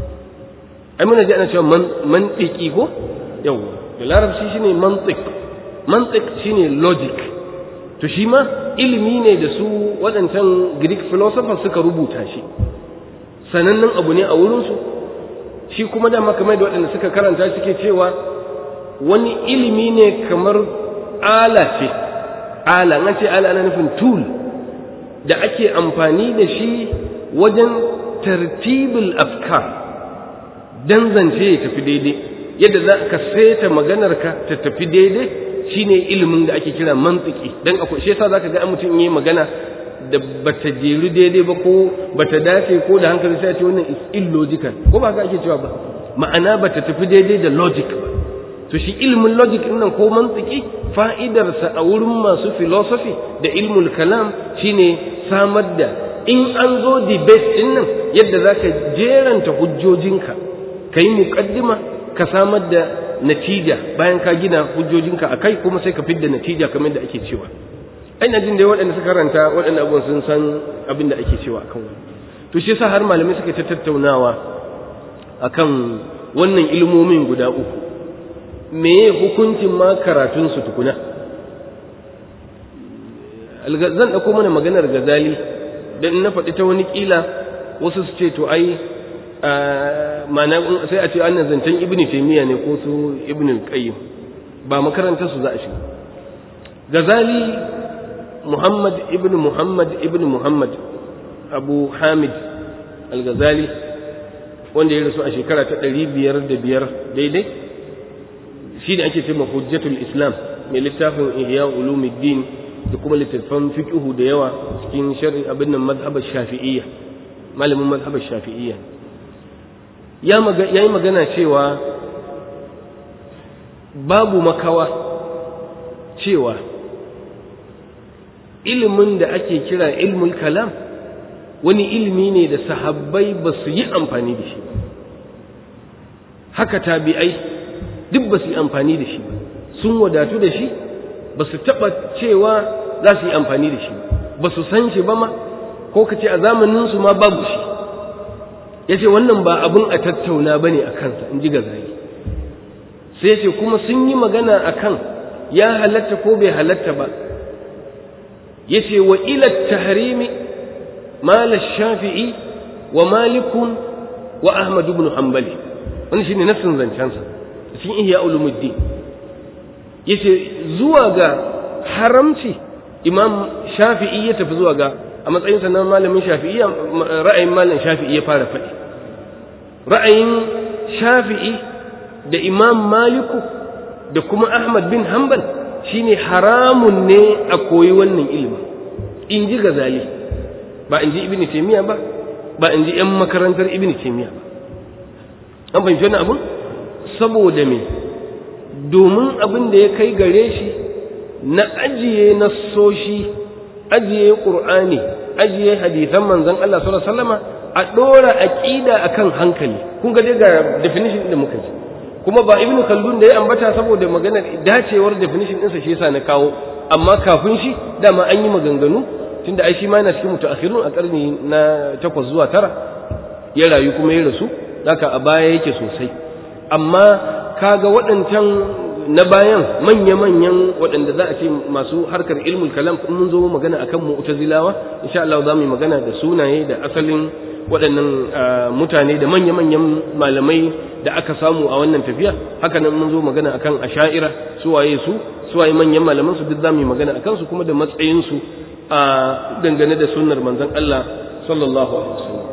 Ai muna ji ana cewa mantiki ko? Yawa. Da larabci shine mantik. Mantik shine logic. To shi ma ilmi ne da su waɗancan Greek philosophers suka rubuta shi. Sanannen abu ne a wurinsu. Shi kuma dama kamar da waɗanda suka karanta suke cewa wani ilimi ne kamar ala ce, ala, an ce ala ana nufin tool da ake amfani da shi wajen tartibul afkar, dan zance ya tafi daidai, yadda za ka saita maganarka ta tafi daidai, shine ilimin da ake kira mantiki. Dan akwai shi yasa zaka ga mutum yayi magana da bata jeru daidai ba ko bata dace ko da hankali, sai ce wannan is illogical, ko ba ka ake cewa ba, ma'ana bata tafi daidai da logic ba. To shi ilmin logic din nan ko mantiki, fa'idarsa a wurin masu philosophy da ilmul kalam shine samar da, in an zo debate din nan, yadda zaka jeranta hujjojinka, kai muqaddima, ka samar da natija bayan ka gina hujjojinka akai, kuma sai ka fidda natija kamar da ake cewa. Ai na jin dai waɗanda suka karanta waɗannan abubuwan sun san abin da ake cewa akan wannan. To shi yasa har malamai suka ta tattaunawa akan wannan ilmomin guda uku. Meye hukuncin ma karatun su tukuna? Zan ɗauko mana maganar Ghazali, dan na faɗi ta wani kila wasu su ce to ai ma'ana sai a ce an zancen Ibn Taymiyyah ne ko su Ibn al-Qayyim, ba makarantar su za a shiga. Ghazali Muhammad ibn Muhammad ibn Muhammad Abu Hamid al-Ghazali, wanda ya rasu a shekara ta ɗari biyar da biyar daidai, shi ne ake cewa hujjatul Islam, mai littafin Ihya Ulumuddin da kuma littattafan fiqhu da yawa cikin shar'i abin nan mazhabar Shafi'iyya, malamin mazhabar Shafi'iyya. Ya yi magana cewa babu makawa cewa ilimin da ake kira ilmul kalam wani ilimi ne da sahabbai ba su yi amfani da shi, haka tabi'ai duk ba su yi amfani da shi ba, sun wadatu da shi, ba su taɓa cewa za su yi amfani da shi ba su san shi ba ma, ko ka ce a zamaninsu ma babu shi. ya ce wannan ba abin a tattauna ba ne a kansa, in ji Gazali. sai ya ce kuma sun yi magana a kan ya halatta ko bai halatta ba. ya ce wa ila tahrimi mala shafi'i wa malikun wa ahmad ibn hanbali, wani shine nassin zancensa cikin ihya ulumuddin. ya ce zuwa ga haramci imam shafi'i ya tafi zuwa ga, a matsayinsa na malamin shafi'i, ra'ayin malamin shafi'i ya fara faɗi. ra'ayin shafi'i da imam maliku da kuma ahmad bin hanbal shine haramun ne a koyi wannan ilimi, in ji Gazali, ba in ji ibn taymiya ba, ba in ji yan makarantar ibn taymiya ba. an fahimci wannan abun? saboda me? domin abin da ya kai gare shi na ajiye nassoshi, ajiye qur'ani, ajiye hadisan manzon Allah sallallahu alaihi wasallama, a dora aqida akan hankali. kun ga dai ga definition da muka ji, kuma ba ibnu khaldun da ya ambata saboda maganar dacewar definition ɗinsa shi yasa na kawo, amma kafin shi dama an yi maganganu, tunda ai shi ma yana cikin mutaakhirun a karni na takwas zuwa tara ya rayu kuma ya rasu, haka a baya yake sosai. amma kaga waɗancan na bayan manya-manyan waɗanda za a ce masu harkar ilmul kalam, mun zo magana akan mu'tazilawa insha Allah za mu yi magana da sunaye da asalin waɗannan mutane da manya-manyan malamai da aka samu a wannan tafiya. haka nan mun zo magana akan asha'ira, suwaye su suwaye manyan malaman su, duk za mu yi magana akan su kuma da matsayin su a dangane da sunnar manzon Allah sallallahu alaihi wasallam.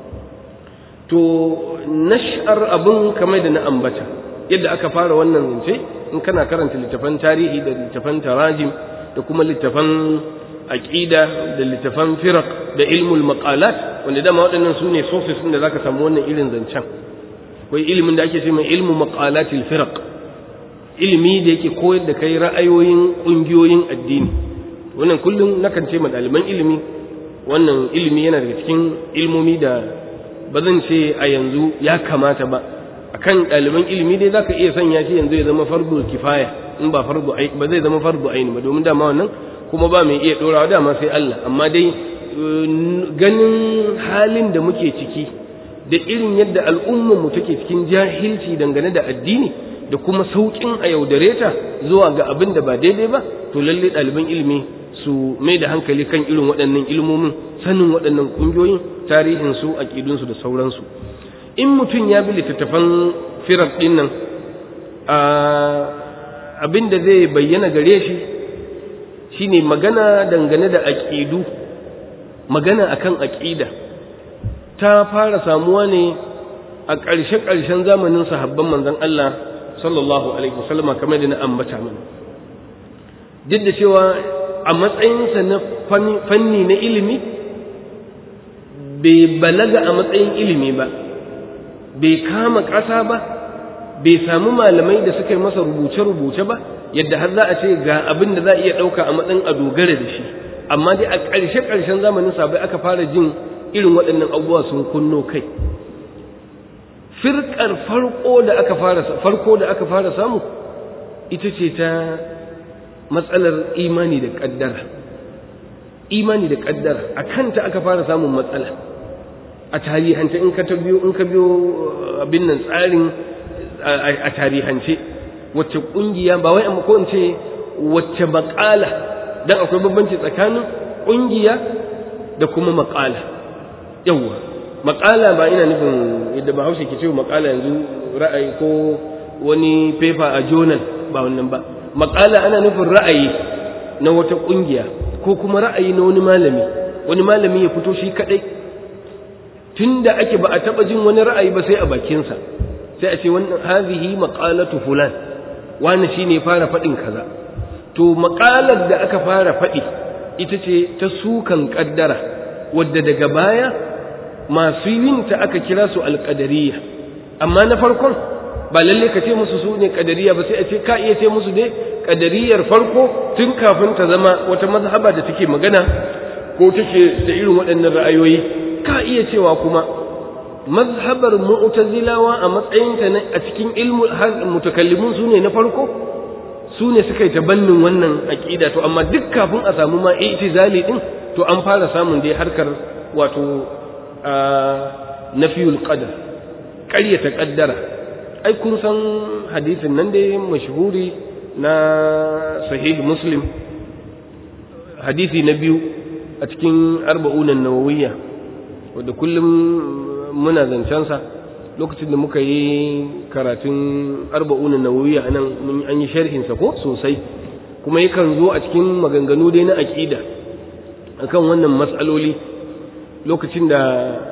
to nash'ar abun kamar da na ambata yadda aka fara wannan zance, in kana karanta littafan tarihi da littafan tarajim da kuma littafan aqida da littafan firaq da ilmul maqalat, wanda dama waɗannan su ne sources ɗin da zaka samu wannan irin zancen. akwai ilimin da ake ce mai ilmu maqalatil firaq, ilimi da yake koyar da kai ra'ayoyin ƙungiyoyin addini. wannan kullum nakan ce ma ɗaliban ilimi, wannan ilimi yana daga cikin ilmomi da ba zan ce a yanzu ya kamata ba, akan ɗaliban ilimi dai zaka iya sanya shi yanzu ya zama fardu kifaya, in ba fardu aini ba zai zama fardu aini ba, domin dama wannan kuma ba mai iya dorawa, dama sai Allah. amma dai ganin halin da muke ciki da irin yadda al'ummar mu take cikin jahilci dangane da addini da kuma saukin a yaudare ta zuwa ga abin da ba daidai ba, to lalle ɗaliban ilimi su mai da hankali kan irin waɗannan ilmomin, sanin waɗannan ƙungiyoyin, tarihin su, aqidun su da sauransu. in mutum ya bi littattafan firar ɗin nan, abin da zai bayyana gare shi shine magana dangane da aƙidu, magana akan aƙida ta fara samuwa ne a ƙarshe-ƙarshen zamanin sahabban manzon Allah sallallahu alaihi wasallam, kamar da na ambata mana. duk da cewa a matsayinsa na fanni na ilimi bai balaga a matsayin ilimi ba, bai kama ƙasa ba, bai samu malamai da suka yi masa rubuce-rubuce ba, yadda har za a ce ga abin da za a iya ɗauka a matsayin a dogara da shi. amma dai a ƙarshe-ƙarshen zamanin sabai aka fara jin irin waɗannan abubuwa sun kunno kai. firƙar farko da aka fara farko da aka fara samu ita ce ta matsalar imani da ƙaddara. imani da ƙaddara a kanta aka fara samun matsala a tarihance. in ka biyo in ka biyo abin nan tsarin a tarihance, wacce kungiya ba wai amma ko in ce wacce maqala, dan akwai bambanci tsakanin kungiya da kuma maqala. yawa maqala ba ina nufin yadda Bahaushe ke cewa maqala yanzu ra'ayi ko wani paper a journal, ba wannan ba. maqala ana nufin ra'ayi na wata kungiya ko kuma ra'ayi na wani malami, wani malami ya fito shi kadai, tunda ake ba a taba jin wani ra'ayi ba sai a bakinsa, sai a ce wannan hazihi maqalatu fulan, wani shine fara fadin kaza. to maqalar da aka fara fadi ita ce ta sukan kaddara, wadda daga baya masu yin ta aka kira su alqadariyya. amma na farkon ba lalle ka ce musu su ne qadariyya ba, sai a ce ka iya ce musu dai qadariyar farko tun kafin ta zama wata mazhaba da take magana ko take da irin waɗannan ra'ayoyi. ka iya cewa kuma mazhabar mu'tazilawa a matsayinta a cikin ilmu mutakallimun su ne na farko su ne suka yi tabannin wannan aqida to amma duk kafin a samu ma i'tizali din to an fara samun dai harkar wato nafiyul qadar ƙaryata qaddara ai kun san hadisin nan dai mashhuri na sahih muslim hadisi na biyu a cikin arba'unan nawawiyya wanda kullum muna zancensa lokacin da muka yi karatun arba'unan nawawiyya anan mun an yi sharhin sa ko sosai kuma yakan zo a cikin maganganu dai na aqida akan wannan mas'aloli lokacin da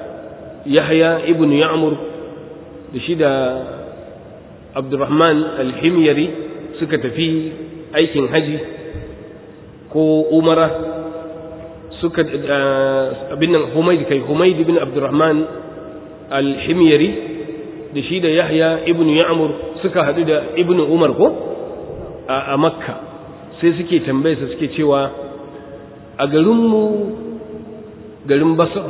Yahya ibn Ya'mur da shi da Abdurrahman al-Himyari suka tafi aikin haji ko umara suka abin nan Humayd kai Humayd ibn Abdurrahman al-Himyari da shi da Yahya ibn Ya'mur suka hadu da Ibn Umar ko a Makka sai suke tambaye su suke cewa a garin mu garin Basra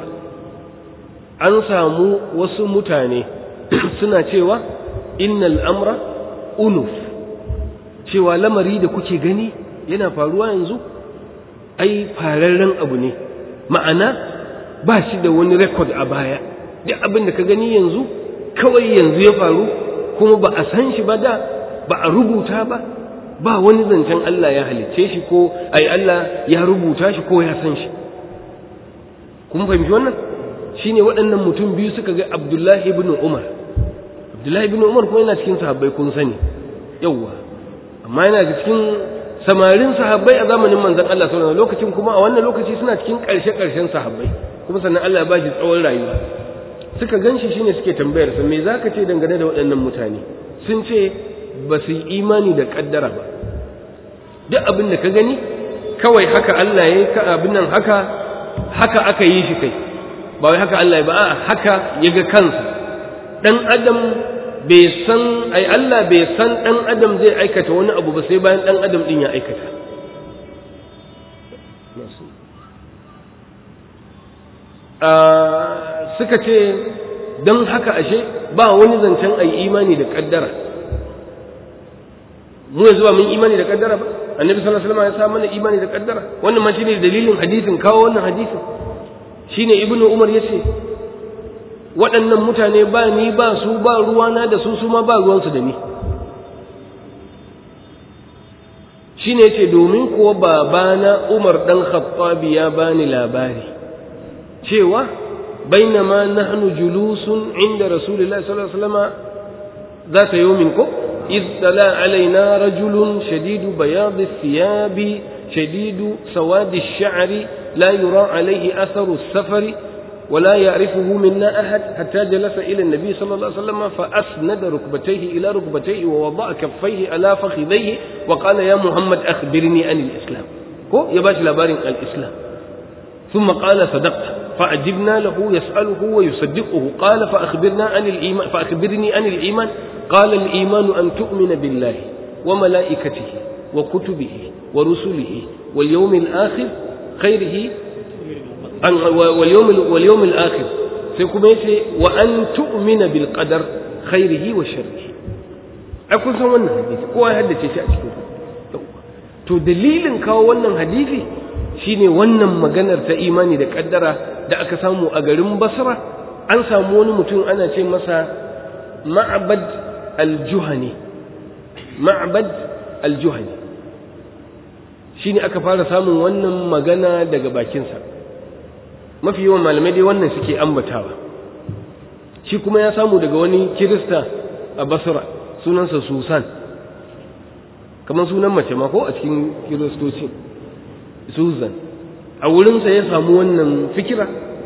an samu wasu mutane suna cewa innal amra unuf cewa lamari da kuke gani yana faruwa yanzu ai fararren abu ne ma'ana ba shi da wani record a baya duk abin da ka gani yanzu kawai yanzu ya faru kuma ba a san shi ba da ba a rubuta ba ba wani zancen Allah ya halicce shi ko ai Allah ya rubuta shi ko ya san shi kun fahimci wannan shine waɗannan mutum biyu suka ga Abdullahi ibn Umar Abdullahi ibn Umar kuma yana cikin sahabbai kun sani yawa amma yana cikin samarin sahabbai a zamanin manzon Allah sallallahu alaihi lokacin kuma a wannan lokaci suna cikin ƙarshe-ƙarshen sahabbai kuma sannan Allah ya ba shi tsawon rayuwa suka ganshi shine suke tambayar sa me zaka ce dangane da waɗannan mutane sun ce ba su yi imani da kaddara ba duk abin da ka gani kawai haka Allah ya yi ka abin nan haka haka aka yi shi kai ba wai haka Allah ya ba a'a haka ya ga kansa dan adam bai san ai Allah bai san dan adam zai aikata wani abu ba sai bayan dan adam din ya aikata a suka ce dan haka ashe ba wani zancen ai imani da kaddara mu yanzu ba mun imani da kaddara ba annabi sallallahu alaihi wasallam ya sa mana imani da kaddara wannan ma shine dalilin hadisin kawo wannan hadisin shine ibnu umar yace waɗannan mutane ba ni ba su ba ruwana da su su ma ba ruwansu da ni shine yace domin kuwa babana Umar dan Khattab ya bani labari cewa bainama nahnu julusun inda rasulullahi sallallahu alaihi wasallam zata yawmin ko إذ تلا علينا رجل شديد بياض الثياب شديد سواد الشعر لا يرى عليه أثر السفر ولا يعرفه منا أحد حتى جلس إلى النبي صلى الله عليه وسلم فأسند ركبتيه إلى ركبتيه ووضع كفيه على فخذيه وقال يا محمد أخبرني عن الإسلام هو يباش لبارن الإسلام ثم قال صدقت فأجبنا له يسأله ويصدقه قال فأخبرنا عن الإيمان فأخبرني عن الإيمان قال الإيمان أن تؤمن بالله وملائكته وكتبه ورسله واليوم الآخر خيره واليوم واليوم الآخر سيكون يسي وأن تؤمن بالقدر خيره وشره أكون سوى حديث كوا حدث شيء to dalilin kawo wannan hadisi shine wannan maganar ta imani da kaddara da aka samu a garin Basra an samu wani mutum ana ce masa Ma'bad al-Juhani Ma'bad al-Juhani shine aka fara samun wannan magana daga bakinsa mafi yawan malamai dai wannan suke ambatawa shi kuma ya samu daga wani kirista a Basra sunansa Susan kamar sunan mace ma ko a cikin kiristoci Susan a wurinsa ya samu wannan fikira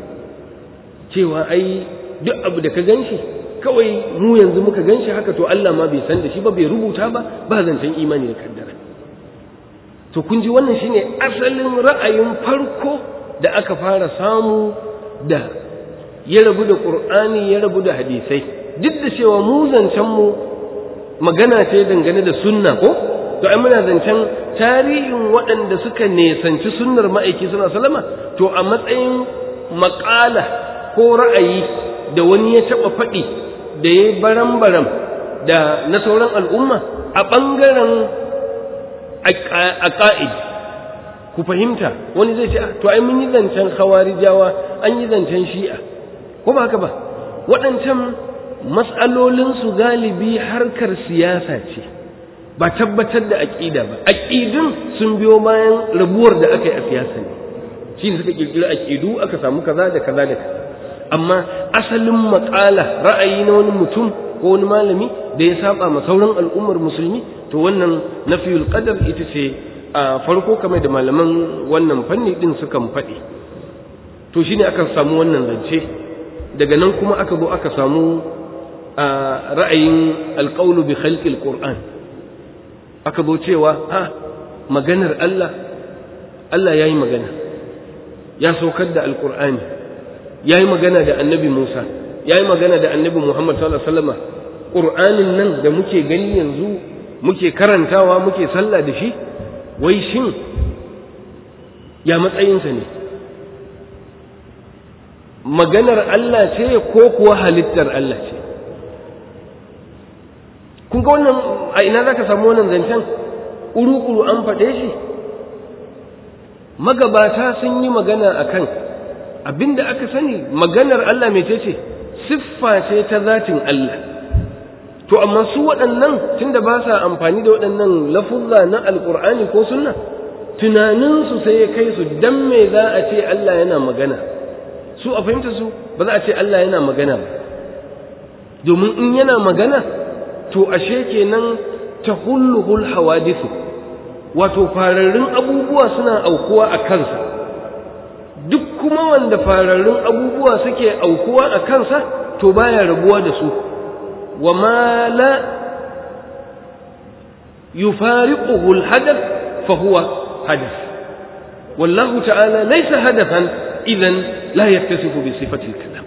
cewa ai duk abu da ka ganshi kawai mu yanzu muka ganshi haka to Allah ma bai san da shi ba bai rubuta ba ba zancen imani da kaddara to kun ji wannan shine asalin ra'ayin farko da aka fara samu da ya rabu da Qur'ani ya rabu da hadisai duk da cewa mu zancen mu magana ce dangane da sunna ko to ai muna zancen tarihin waɗanda suka nesanci sunnar ma'aiki suna salama to a matsayin maƙala ko ra'ayi da wani ya taɓa faɗi da ya yi baram-baram da na sauran al'umma a ɓangaren a ƙa'id ku fahimta wani zai ce to ai mun yi zancen khawarijawa an yi zancen shi'a ko ba haka ba waɗancan mas'alolinsu galibi harkar siyasa ce ba tabbatar da aƙida ba aƙidun sun biyo bayan rabuwar da aka yi a siyasa ne shi ne suka ƙirƙiri aƙidu aka samu kaza da kaza da kaza amma asalin maƙala ra'ayi na wani mutum ko wani malami da ya saba ma sauran al'ummar musulmi to wannan nafiyul qadar ita ce a farko kamar da malaman wannan fanni din sukan faɗi to shine aka samu wannan zance daga nan kuma aka zo aka samu ra'ayin alqawlu bi khalqil qur'an aka zo cewa ha maganar Allah Allah yayi magana ya saukar da alqur'ani yayi magana da annabi Musa yayi magana da annabi Muhammad sallallahu alaihi wasallam qur'anin nan da muke gani yanzu muke karantawa muke sallah da shi wai shin ya matsayinsa ne maganar Allah ce ko kuwa halittar Allah ce kun ga wannan a ina zaka samu wannan zancen uru-uru an faɗe shi magabata sun yi magana akan abinda aka sani maganar Allah mece ce siffa ce ta zatin Allah to amma su waɗannan tunda ba sa amfani da waɗannan lafuzza na alƙur'ani ko sunna tunaninsu sai ya kai su dan me za a ce Allah yana magana su a fahimta su ba za a ce Allah yana magana ba domin in yana magana to ashe kenan tahulluhul hawadithu wato fararrun abubuwa suna aukuwa a kansa duk kuma wanda fararrun abubuwa suke aukuwa a kansa to baya rabuwa da su وما لا يفارقه الحدث فهو حدث والله تعالى ليس هدفا إذن لا يتصف بصفة الكلام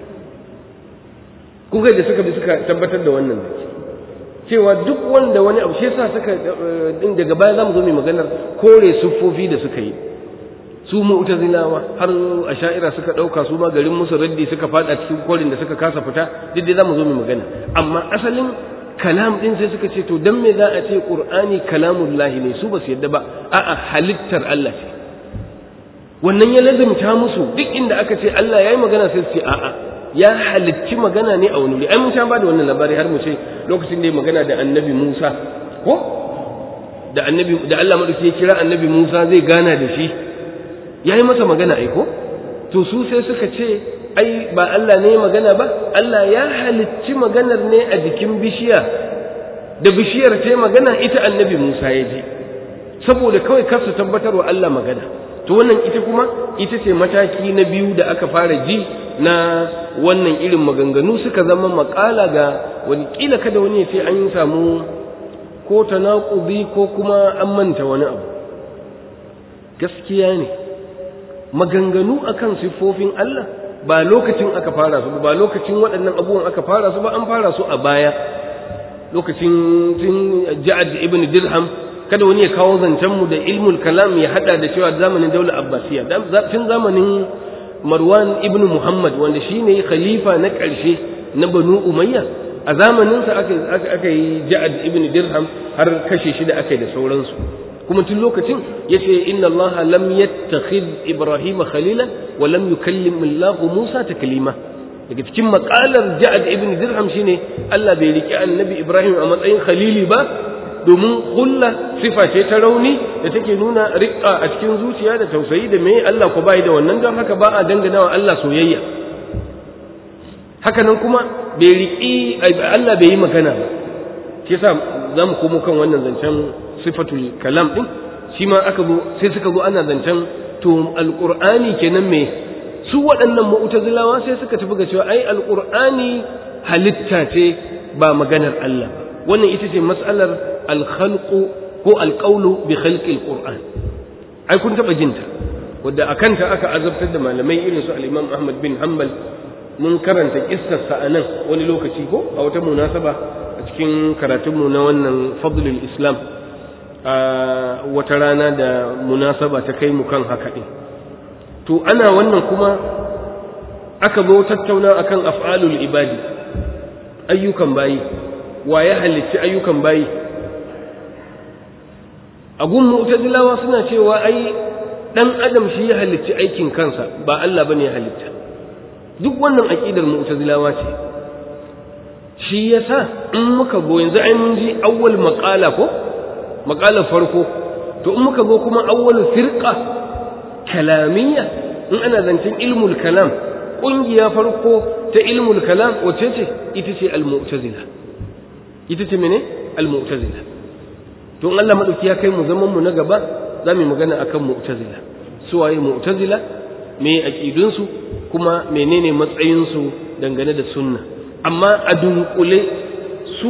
kun ga da suka bi suka tabbatar da wannan zance cewa duk wanda wani abu shi yasa suka din daga baya zamu zo mu maganar kore siffofi da suka yi su mu'tazilawa har asha'ira suka dauka su ma garin musu raddi suka fada cikin korin da suka kasa fita duk dai zamu zo mu magana amma asalin kalam din sai suka ce to dan me za a ce qur'ani kalamullahi ne su ba su yadda ba a'a halittar Allah ce wannan ya lazimta musu duk inda aka ce Allah yayi magana sai su ce a'a ya halicci magana ne a wani ai mun sha ba da wannan labari har mu ce lokacin da ya magana da annabi Musa ko da annabi da Allah madauki ya kira annabi Musa zai gana da shi ya yi masa magana aiko to su sai suka ce ai ba Allah ne magana ba Allah ya halicci maganar ne a jikin bishiya da bishiyar ta magana ita annabi Musa ya ji saboda kawai kar su tabbatar wa Allah magana to wannan ita kuma ita ce mataki na biyu da aka fara ji na wannan irin maganganu suka zama makala ga wani kila kada wani ya ce an yi samu ko tanaqubi ko kuma an manta wani abu gaskiya ne maganganu akan siffofin Allah ba lokacin aka fara su ba lokacin waɗannan abubuwan aka fara su ba an fara su a baya lokacin tun Ja'ad ibn Dirham kada wani ya kawo zancen mu da ilmul kalam ya hada da cewa zamanin daular Abbasiyya tun zamanin Marwan ibn Muhammad wanda shine khalifa na ƙarshe na Banu Umayya a zamanin sa aka aka yi Ja'ad ibn Dirham har kashe shi da aka yi da sauransu kuma tun lokacin yace inna allaha lam yattakhidh ibrahima khalila wa lam yukallim allah musa taklima daga cikin makalar Ja'ad ibn Dirham shine Allah bai riki annabi Ibrahim a matsayin khalili ba domin kulla sifa ce ta rauni da take nuna riqa a cikin zuciya da tausayi da me Allah ko bai da wannan don haka ba a dangana wa Allah soyayya haka nan kuma bai riki Allah bai yi magana ba shi yasa zamu komo kan wannan zancen sifatul kalam din shi ma aka zo sai suka zo ana zancen to alqur'ani kenan me su waɗannan mu'tazilawa sai suka tafi ga cewa ai alqur'ani halitta ce ba maganar Allah wannan ita ce mas'alar al-khalq ko al-qawlu bi khalqi al-qur'an ai kun taba jinta wanda akanta aka azabtar da malamai irin su al-Imam Ahmad bin Hanbal mun karanta kissar sa anan wani lokaci ko a wata munasaba a cikin karatunmu na wannan fadlul islam a wata rana da munasaba ta kai mu kan haka din to ana wannan kuma aka zo tattauna akan af'alul ibadi, ayyukan bayi, wa ya halicci ayyukan bayi. A gun mu'tazilawa suna cewa ai dan adam shi ya halicci aikin kansa, ba Allah bane ya halitta. Duk wannan aqidar mu'tazilawa ce. Shi yasa in muka go yanzu ai mun ji awwal maqala ko maqala farko, to in muka go kuma awwal firqa kalamiyya, in ana zancen ilmul kalam, kungiya farko ta ilmul kalam wace ce? Ita ce al-mu'tazila. Ita ce mene? Al-mu'tazila. to in Allah madauki ya kai mu zaman mu na gaba za mu magana akan mu'tazila. Su waye mu'tazila, me aqidun su, kuma menene matsayin su dangane da sunna. Amma a dunkule su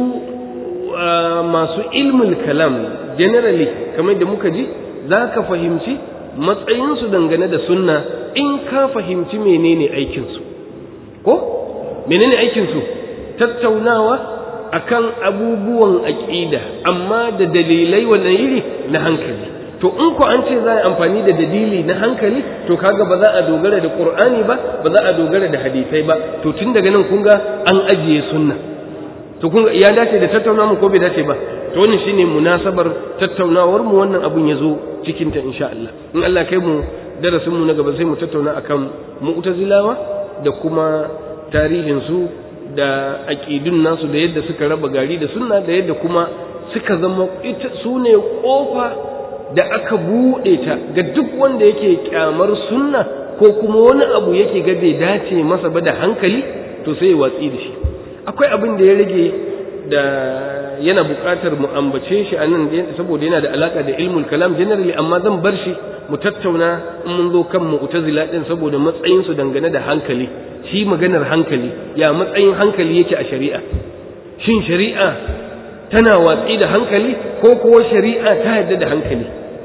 masu ilmul kalam generally kamar da muka ji, za ka fahimci matsayinsu dangane da sunna in ka fahimci menene aikinsu. Ko menene aikinsu? Tattaunawa akan abubuwan aqida, amma da dalilai wannan iri na hankali. To in ko an ce za a amfani da dalili na hankali, to kaga ba za a dogara da Qur'ani ba, ba za a dogara da hadisai ba. To tun daga nan kun ga an ajiye sunna. To kun ga ya dace da tattaunawa ko bai dace ba? To wannan shine munasabar tattaunawar mu, wannan abun yazo cikin ta insha Allah. In Allah kai mu darasin mu na gaba sai mu tattauna akan mu'tazilawa da kuma tarihin su da aqidun nasu da yadda suka raba gari da sunna, da yadda kuma suka zama ita sune kofa da aka bude ta ga duk wanda yake kyamar sunna ko kuma wani abu yake ga bai dace masa ba da hankali, to sai ya watsi da shi. Akwai abin da ya rage da yana buƙatar mu ambace shi anan saboda yana da alaka da ilmul kalam generally, amma zan bar shi mu tattauna in mun zo kan mu'tazila din saboda matsayin su dangane da hankali. Shi maganar hankali, ya matsayin hankali yake a shari'a? Shin shari'a tana watsi da hankali ko kuwa shari'a ta yarda da hankali?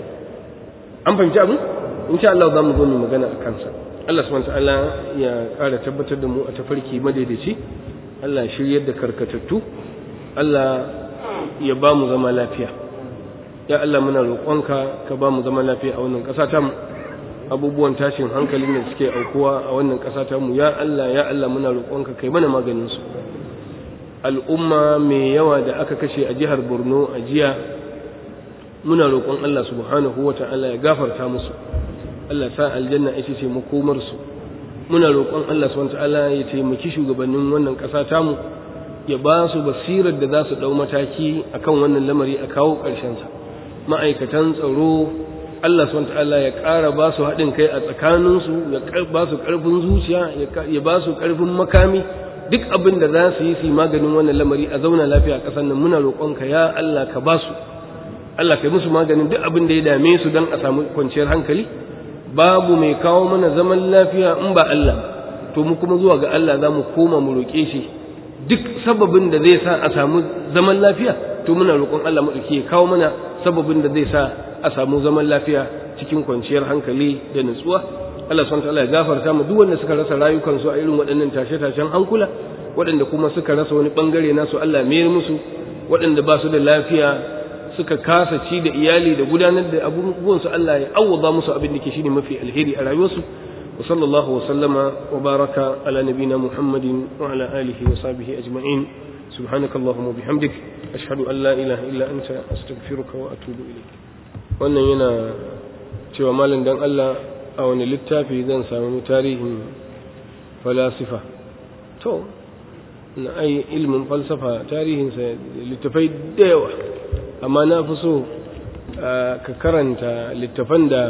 An fahimci abin? Insha Allah za mu zo mu magana a kansa. Allah subhanahu wa ta'ala ya ƙara tabbatar da mu a tafarki madaidaici. Allah shiryar da karkatattu, Allah ya ba mu zama lafiya. Ya Allah muna roƙonka ka ba mu zama lafiya a wannan ƙasa ta mu. Abubuwan tashin hankalin da suke aukuwa a wannan ƙasa ta mu, ya Allah ya Allah muna roƙonka kai mana maganin su. Al'umma mai yawa da aka kashe a jihar Borno a jiya, muna roƙon Allah subhanahu wata'ala ya gafarta musu. Allah sa aljanna ita ce makomar su. Muna roƙon Allah subhanahu wata'ala ya taimaki shugabannin wannan ƙasa ta mu, ya ba su basirar da za su ɗau mataki akan wannan lamari a kawo ƙarshen sa. Ma'aikatan tsaro, Allah subhanahu wata'ala ya ƙara ba su haɗin kai a tsakaninsu, ya ba su ƙarfin zuciya, ya ba su ƙarfin makami. Duk abin da za su yi su maganin wannan lamari a zauna lafiya a ƙasar nan, muna roƙonka ya Allah ka ba su. Allah ka yi musu maganin duk abin da ya dame su don a samu kwanciyar hankali. Babu mai kawo mana zaman lafiya in ba Allah. To mu kuma zuwa ga Allah za mu koma mu roƙe shi duk sababin da zai sa a samu zaman lafiya, to muna roƙon Allah maɗauki ya kawo mana sababin da zai sa a samu zaman lafiya cikin kwanciyar hankali da nutsuwa. Allah subhanahu wa ta'ala ya gafarta mu duk wanda suka rasa rayukansu a irin waɗannan tashe-tashen hankula, waɗanda kuma suka rasa wani bangare nasu Allah mayar musu, waɗanda ba su da lafiya suka kasa ci da iyali da gudanar da abubuwan su, Allah ya awwada musu abin da ke shine mafi alheri a rayuwarsu. Wa sallallahu wa sallama wa baraka ala nabina Muhammadin wa ala alihi wa sahbihi ajma'in. Subhanakallahumma bihamdik ashhadu an la ilaha illa anta astaghfiruka wa atubu ilayk. Wannan yana cewa malam dan Allah a wani littafi zan samu tarihin falasifa. To na ai ilmin falsafa tarihinsa littafai da yawa, amma na fi so ka karanta littafan da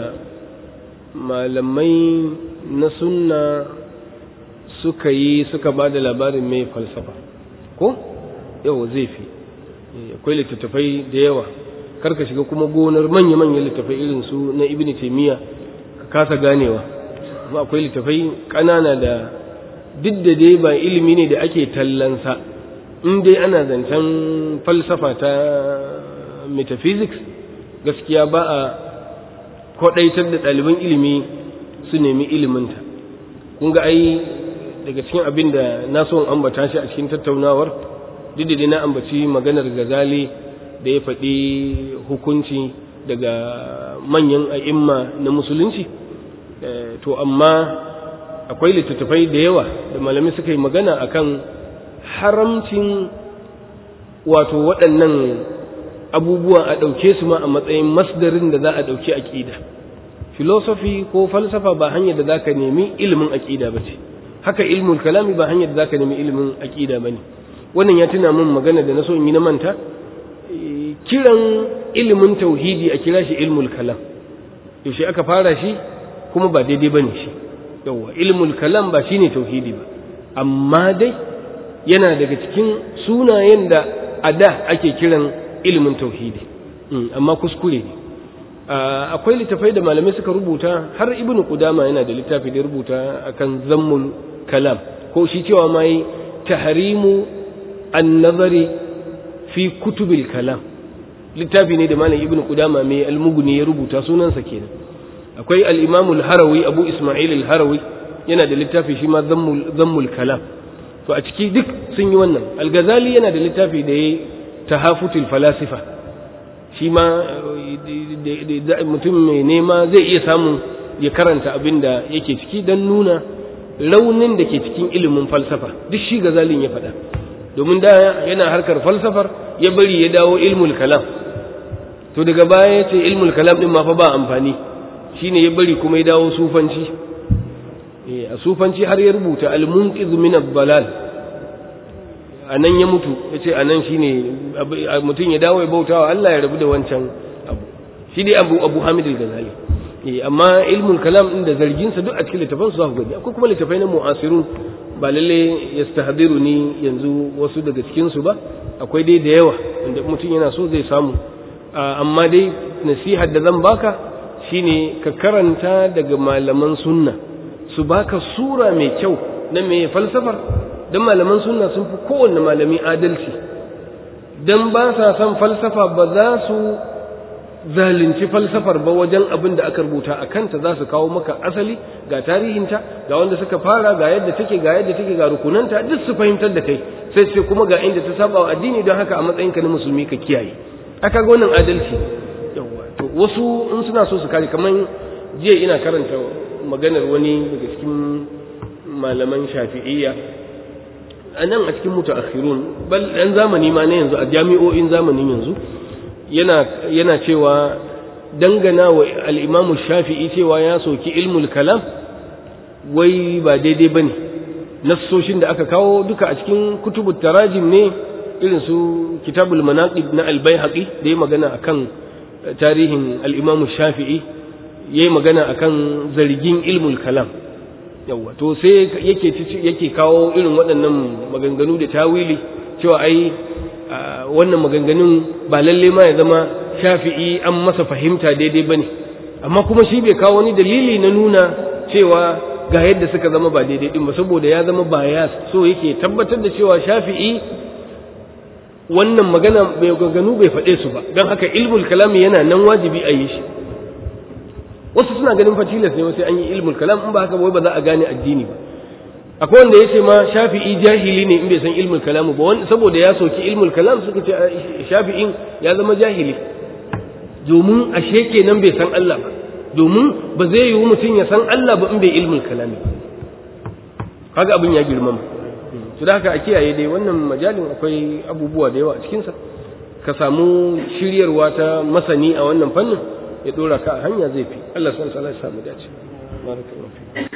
malamai na sunna suka yi suka ba da labarin mai falsafa ko yawa zai fi. Akwai littattafai da yawa, karka shiga kuma gonar manya-manyan littafai irin su na Ibn Taymiyyah kasa ganewa. Kuma akwai littafai ƙanana da duk da dai ba ilimi ne da ake tallansa, in dai ana zancen falsafa ta metaphysics, gaskiya ba a kwaɗaitar da ɗaliban ilimi su nemi iliminta. Kun ga ai daga cikin abin da na so ambata shi a cikin tattaunawar, duk da dai na ambaci maganar Ghazali da ya faɗi hukunci daga manyan a'imma na musulunci, to amma akwai littattafai da yawa da malamai suka yi magana akan haramcin wato waɗannan abubuwa a ɗauke su ma a matsayin masdarin da za a ɗauki aƙida. Filosofi ko falsafa ba hanyar da za ka nemi ilimin aƙida ba ce, haka ilmul kalami ba hanyar da za ka nemi ilimin aƙida ba ne. Wannan ya tuna min magana da na so in yi na manta, kiran ilimin tauhidi a kira shi ilmul kalam, yaushe aka fara shi kuma ba daidai ba ne shi. Yawwa, ilmul kalam ba shi ne tauhidi ba, amma dai yana daga cikin sunayen da a da ake kiran ilimin tauhidi, amma kuskure ne. Akwai littafai da malamai suka rubuta, har ibn Qudama yana da littafi da rubuta akan zammul kalam, ko shi cewa mai tahrimu an-nazari fi kutubil kalam. Littafi ne da malam ibn Qudama mai al-Mughni ya rubuta, sunansa kenan. Akwai al-Imam al-Harawi, Abu Isma'il al-Harawi, yana da littafi shi ma zammul zammul kalam. To a ciki duk sun yi wannan. Al-Ghazali yana da littafi da yayi tahafutul falasifa, shi ma mutum mai nema zai iya samun ya karanta abin da yake ciki don nuna raunin da ke cikin ilimin falsafa. Duk shi Ghazalin ya faɗa, domin da yana harkar falsafar ya bari ya dawo ilmul kalam, to daga baya ya ce ilmul kalam ɗin ma fa ba amfani, shine ya bari kuma ya dawo sufanci. A sufanci har ya rubuta al-munqiz min ad-dalal, a nan ya mutu, ya ce a nan shi ne mutum ya dawo ya bauta wa Allah ya rabu da wancan abu. Shi dai abu abu hamid al-Ghazali. Amma ilmul kalam ɗin da zarginsa duk a cikin littafansu za ku gani. Akwai kuma littafai na mu'asirun, ba lalle ya stahadiru ni yanzu wasu daga cikinsu ba, akwai dai da yawa wanda mutum yana so zai samu. Amma dai nasihar da zan baka shine ka karanta daga malaman sunna, su baka sura mai kyau na mai falsafar. Dan malaman sunna sun fi kowanne malami adalci, dan ba sa son falsafa, ba za su zalunci falsafar ba wajen abin da aka rubuta a kanta. Za su kawo maka asali, ga tarihinta, ga wanda suka fara, ga yadda take, ga yadda take, ga rukunanta, duk su fahimtar da kai, sai sai kuma ga inda ta saba wa addini, don haka a matsayinka na musulmi ka kiyaye. Aka ga wannan adalci. Yawa, to wasu in suna so su kare, kamar jiya ina karanta maganar wani daga cikin malaman Shafi'iyya a nan a cikin mutaakhirun, bal ɗan zamani ma na yanzu, a jami'o'in zamanin yanzu, yana yana cewa dangana wa al-Imam Shafi'i cewa ya soki ilmul kalam wai ba daidai bane. Nassoshin da aka kawo duka a cikin kutubut tarajim ne, irin su kitabul manaqib na al-Baihaqi da yayi magana akan tarihin al-Imam Shafi'i, yayi magana akan zargin ilmul kalam. Yawwa, to sai yake yake kawo irin waɗannan maganganu da tawili, cewa ai wannan maganganun ba lalle ma ya zama Shafi'i an masa fahimta daidai bane, amma kuma shi bai kawo wani dalili na nuna cewa ga yadda suka zama ba daidai din ba, saboda ya zama bias. So yake tabbatar da cewa Shafi'i wannan magana bai maganganu bai faɗe su ba, don haka ilmul kalami yana nan wajibi a yi shi. Wasu suna ganin fatilas ne wasu an yi ilmul kalam, in ba haka wai ba za a gane addini ba. Akwai wanda yace ma Shafi'i jahili ne in bai san ilmul kalam ba, wanda saboda ya soki ilmul kalam suka ce Shafi'in ya zama jahili, domin ashe kenan bai san Allah ba, domin ba zai yi mutum ya san Allah ba in bai ilmul kalami. Kaga abin ya girmama. To da haka a kiyaye dai wannan majalin, akwai abubuwa da yawa a cikin sa, ka samu shiryarwa ta masani a wannan fannin ya dora ka a hanya zai fi. Allah subhanahu wa ta'ala ya samu dace. Barakallahu